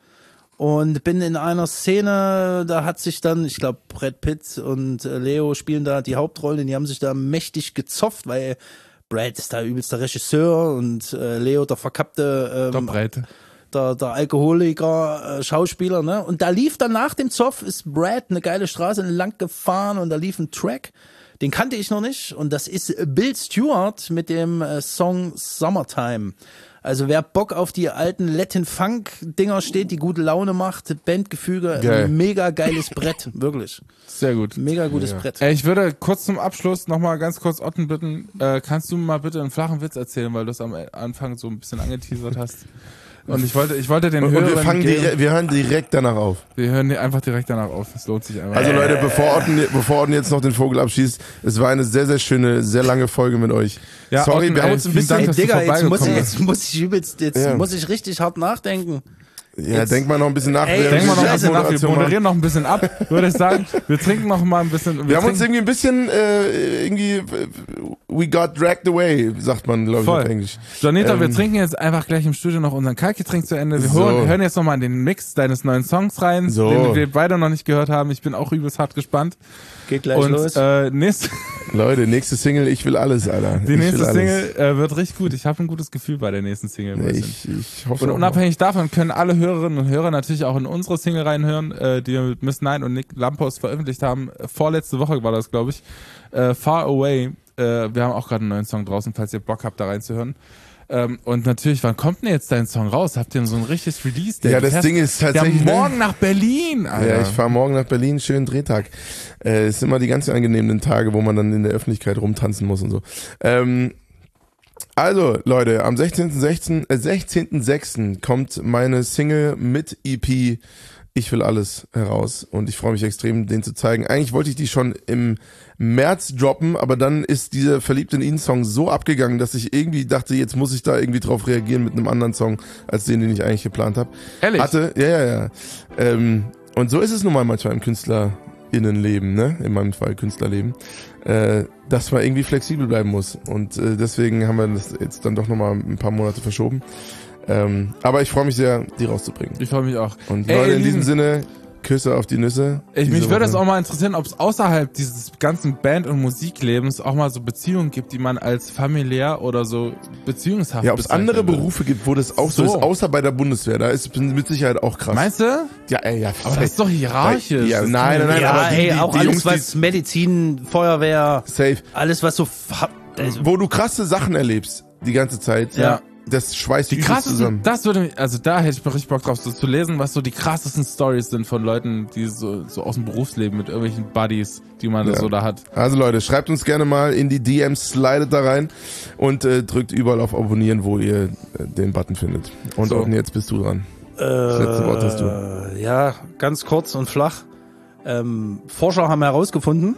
Und bin in einer Szene, da hat sich dann, ich glaube, Brad Pitt und äh, Leo spielen da die Hauptrollen, die haben sich da mächtig gezofft, weil Brad ist da übelst der Regisseur und äh, Leo der verkappte Der ähm, Breite. der, der Alkoholiker, äh, Schauspieler, ne? Und da lief dann nach dem Zoff, ist Brad eine geile Straße lang gefahren und da lief ein Track, den kannte ich noch nicht und das ist Bill Stewart mit dem äh, Song Summertime. Also wer Bock auf die alten Latin-Funk-Dinger steht, die gute Laune macht, Bandgefüge, Geil. ein mega geiles Brett, wirklich. Sehr gut. Mega gutes Brett. Ey, ich würde kurz zum Abschluss nochmal ganz kurz Otten bitten, äh, kannst du mal bitte einen flachen Witz erzählen, weil du es am Anfang so ein bisschen angeteasert hast. Und ich wollte, ich wollte den Und, und wir, Hörern fangen geben- direkt, wir hören direkt danach auf. wir hören einfach direkt danach auf. Es lohnt sich einfach. Also Leute, bevor Otten, bevor Otten jetzt noch den Vogel abschießt, es war eine sehr, sehr schöne, sehr lange Folge mit euch. Ja, Sorry, Otten, wir haben ey, uns ein vielen bisschen... Dank, Ey, dass du Digga, jetzt muss, vorbeigekommen jetzt muss ich übelst, jetzt Ja. muss ich richtig hart nachdenken. Ja, denk mal noch ein bisschen nach. Ey, Wir- Denk mal noch ein Scheiße, bisschen nach, wir Moderation machen. moderieren noch ein bisschen ab, würde ich sagen. Wir trinken noch mal ein bisschen. Wir haben uns trinken- irgendwie ein bisschen, äh, irgendwie, äh, we got dragged away, sagt man, glaube ich, Voll. auf Englisch. Janita, Ähm, wir trinken jetzt einfach gleich im Studio noch unseren Kaltgetränk zu Ende. Wir So. hören, hören jetzt noch mal in den Mix deines neuen Songs rein, So. den wir beide noch nicht gehört haben. Ich bin auch übelst hart gespannt. Geht gleich Und los. äh, nächste, Leute, nächste Single, ich will alles, Alter. die ich nächste will alles. Single äh, wird richtig gut. Ich habe ein gutes Gefühl bei der nächsten Single. ein Nee, bisschen. ich, ich hoffe Und auch unabhängig davon können alle Hörerinnen und Hörer natürlich auch in unsere Single reinhören, äh, die wir mit Miss Nine und Nick Lampos veröffentlicht haben. Vorletzte Woche war das, glaube ich. Äh, Far Away. Äh, wir haben auch gerade einen neuen Song draußen, falls ihr Bock habt, da reinzuhören. Ähm, und natürlich, wann kommt denn jetzt dein Song raus? Habt ihr so ein richtiges Release-Date? Ja, das Du fährst Ding ist ja tatsächlich, ne? morgen nach Berlin, noch. Alter. Ja, ich fahre morgen nach Berlin, schönen Drehtag. Äh, es sind immer die ganz angenehmen Tage, wo man dann in der Öffentlichkeit rumtanzen muss und so. Ähm, also, Leute, am sechzehnten sechsten äh, sechzehnten sechsten kommt meine Single mit E P Ich will alles heraus und ich freue mich extrem, den zu zeigen. Eigentlich wollte ich die schon im März droppen, aber dann ist dieser Verliebt in ihn Song so abgegangen, dass ich irgendwie dachte, jetzt muss ich da irgendwie drauf reagieren mit einem anderen Song, als den, den ich eigentlich geplant habe. Ehrlich? Hatte, ja, ja, ja. Ähm, und so ist es nun mal manchmal im KünstlerInnenleben, ne? In meinem Fall Künstlerleben, äh, dass man irgendwie flexibel bleiben muss. Und äh, deswegen haben wir das jetzt dann doch nochmal ein paar Monate verschoben. Ähm, aber ich freue mich sehr, die rauszubringen. Ich freue mich auch. Und Ey, Leute, ihr in diesem Lieben, Sinne, Küsse auf die Nüsse. Ich, diese mich würde es Woche. auch mal interessieren, ob es außerhalb dieses ganzen Band- und Musiklebens auch mal so Beziehungen gibt, die man als familiär oder so beziehungshaft Ja, ob es bezeichnen andere würde. Berufe gibt, wo das auch so, So. ist, außer bei der Bundeswehr. Da ist mit Sicherheit auch krass. Meinst du? Ja, ey, ja. Aber das ist doch hierarchisch. Ja, Das nein, kann nein, nein, ja, aber die- ey, die- auch die alles, Jungs, die- was Medizin, Feuerwehr, Safe. alles, was so... fa- Also, Wo du krasse Sachen erlebst, die ganze Zeit. Ja. Das schweißt Die übelst krassesten, zusammen. das würde mich, also da hätte ich mal richtig Bock drauf, so zu lesen, was so die krassesten Stories sind von Leuten, die so, so aus dem Berufsleben mit irgendwelchen Buddies, die man Ja. so da hat. Also Leute, schreibt uns gerne mal in die D Ms, slidet da rein und äh, drückt überall auf Abonnieren, wo ihr äh, den Button findet. Und So. Otten, jetzt bist du dran. Das letzte Wort hast du. äh, ja, ganz kurz und flach. Ähm, Forscher haben herausgefunden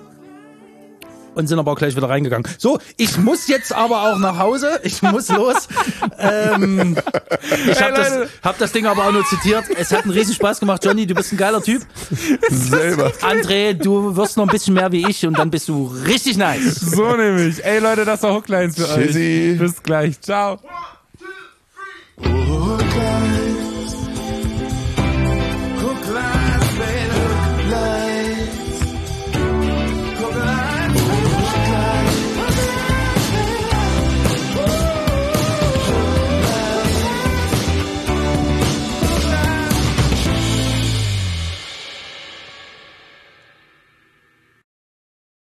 und sind aber auch gleich wieder reingegangen. So, ich muss jetzt aber auch nach Hause. Ich muss los. ähm, ich habe das, hab das Ding aber auch nur zitiert. Es hat einen riesen Spaß gemacht. Johnny, du bist ein geiler Typ. Selber. André, du wirst noch ein bisschen mehr wie ich und dann bist du richtig nice. So nämlich. Ey Leute, das war Hooklines für euch. Tschüssi. Bis gleich. Ciao.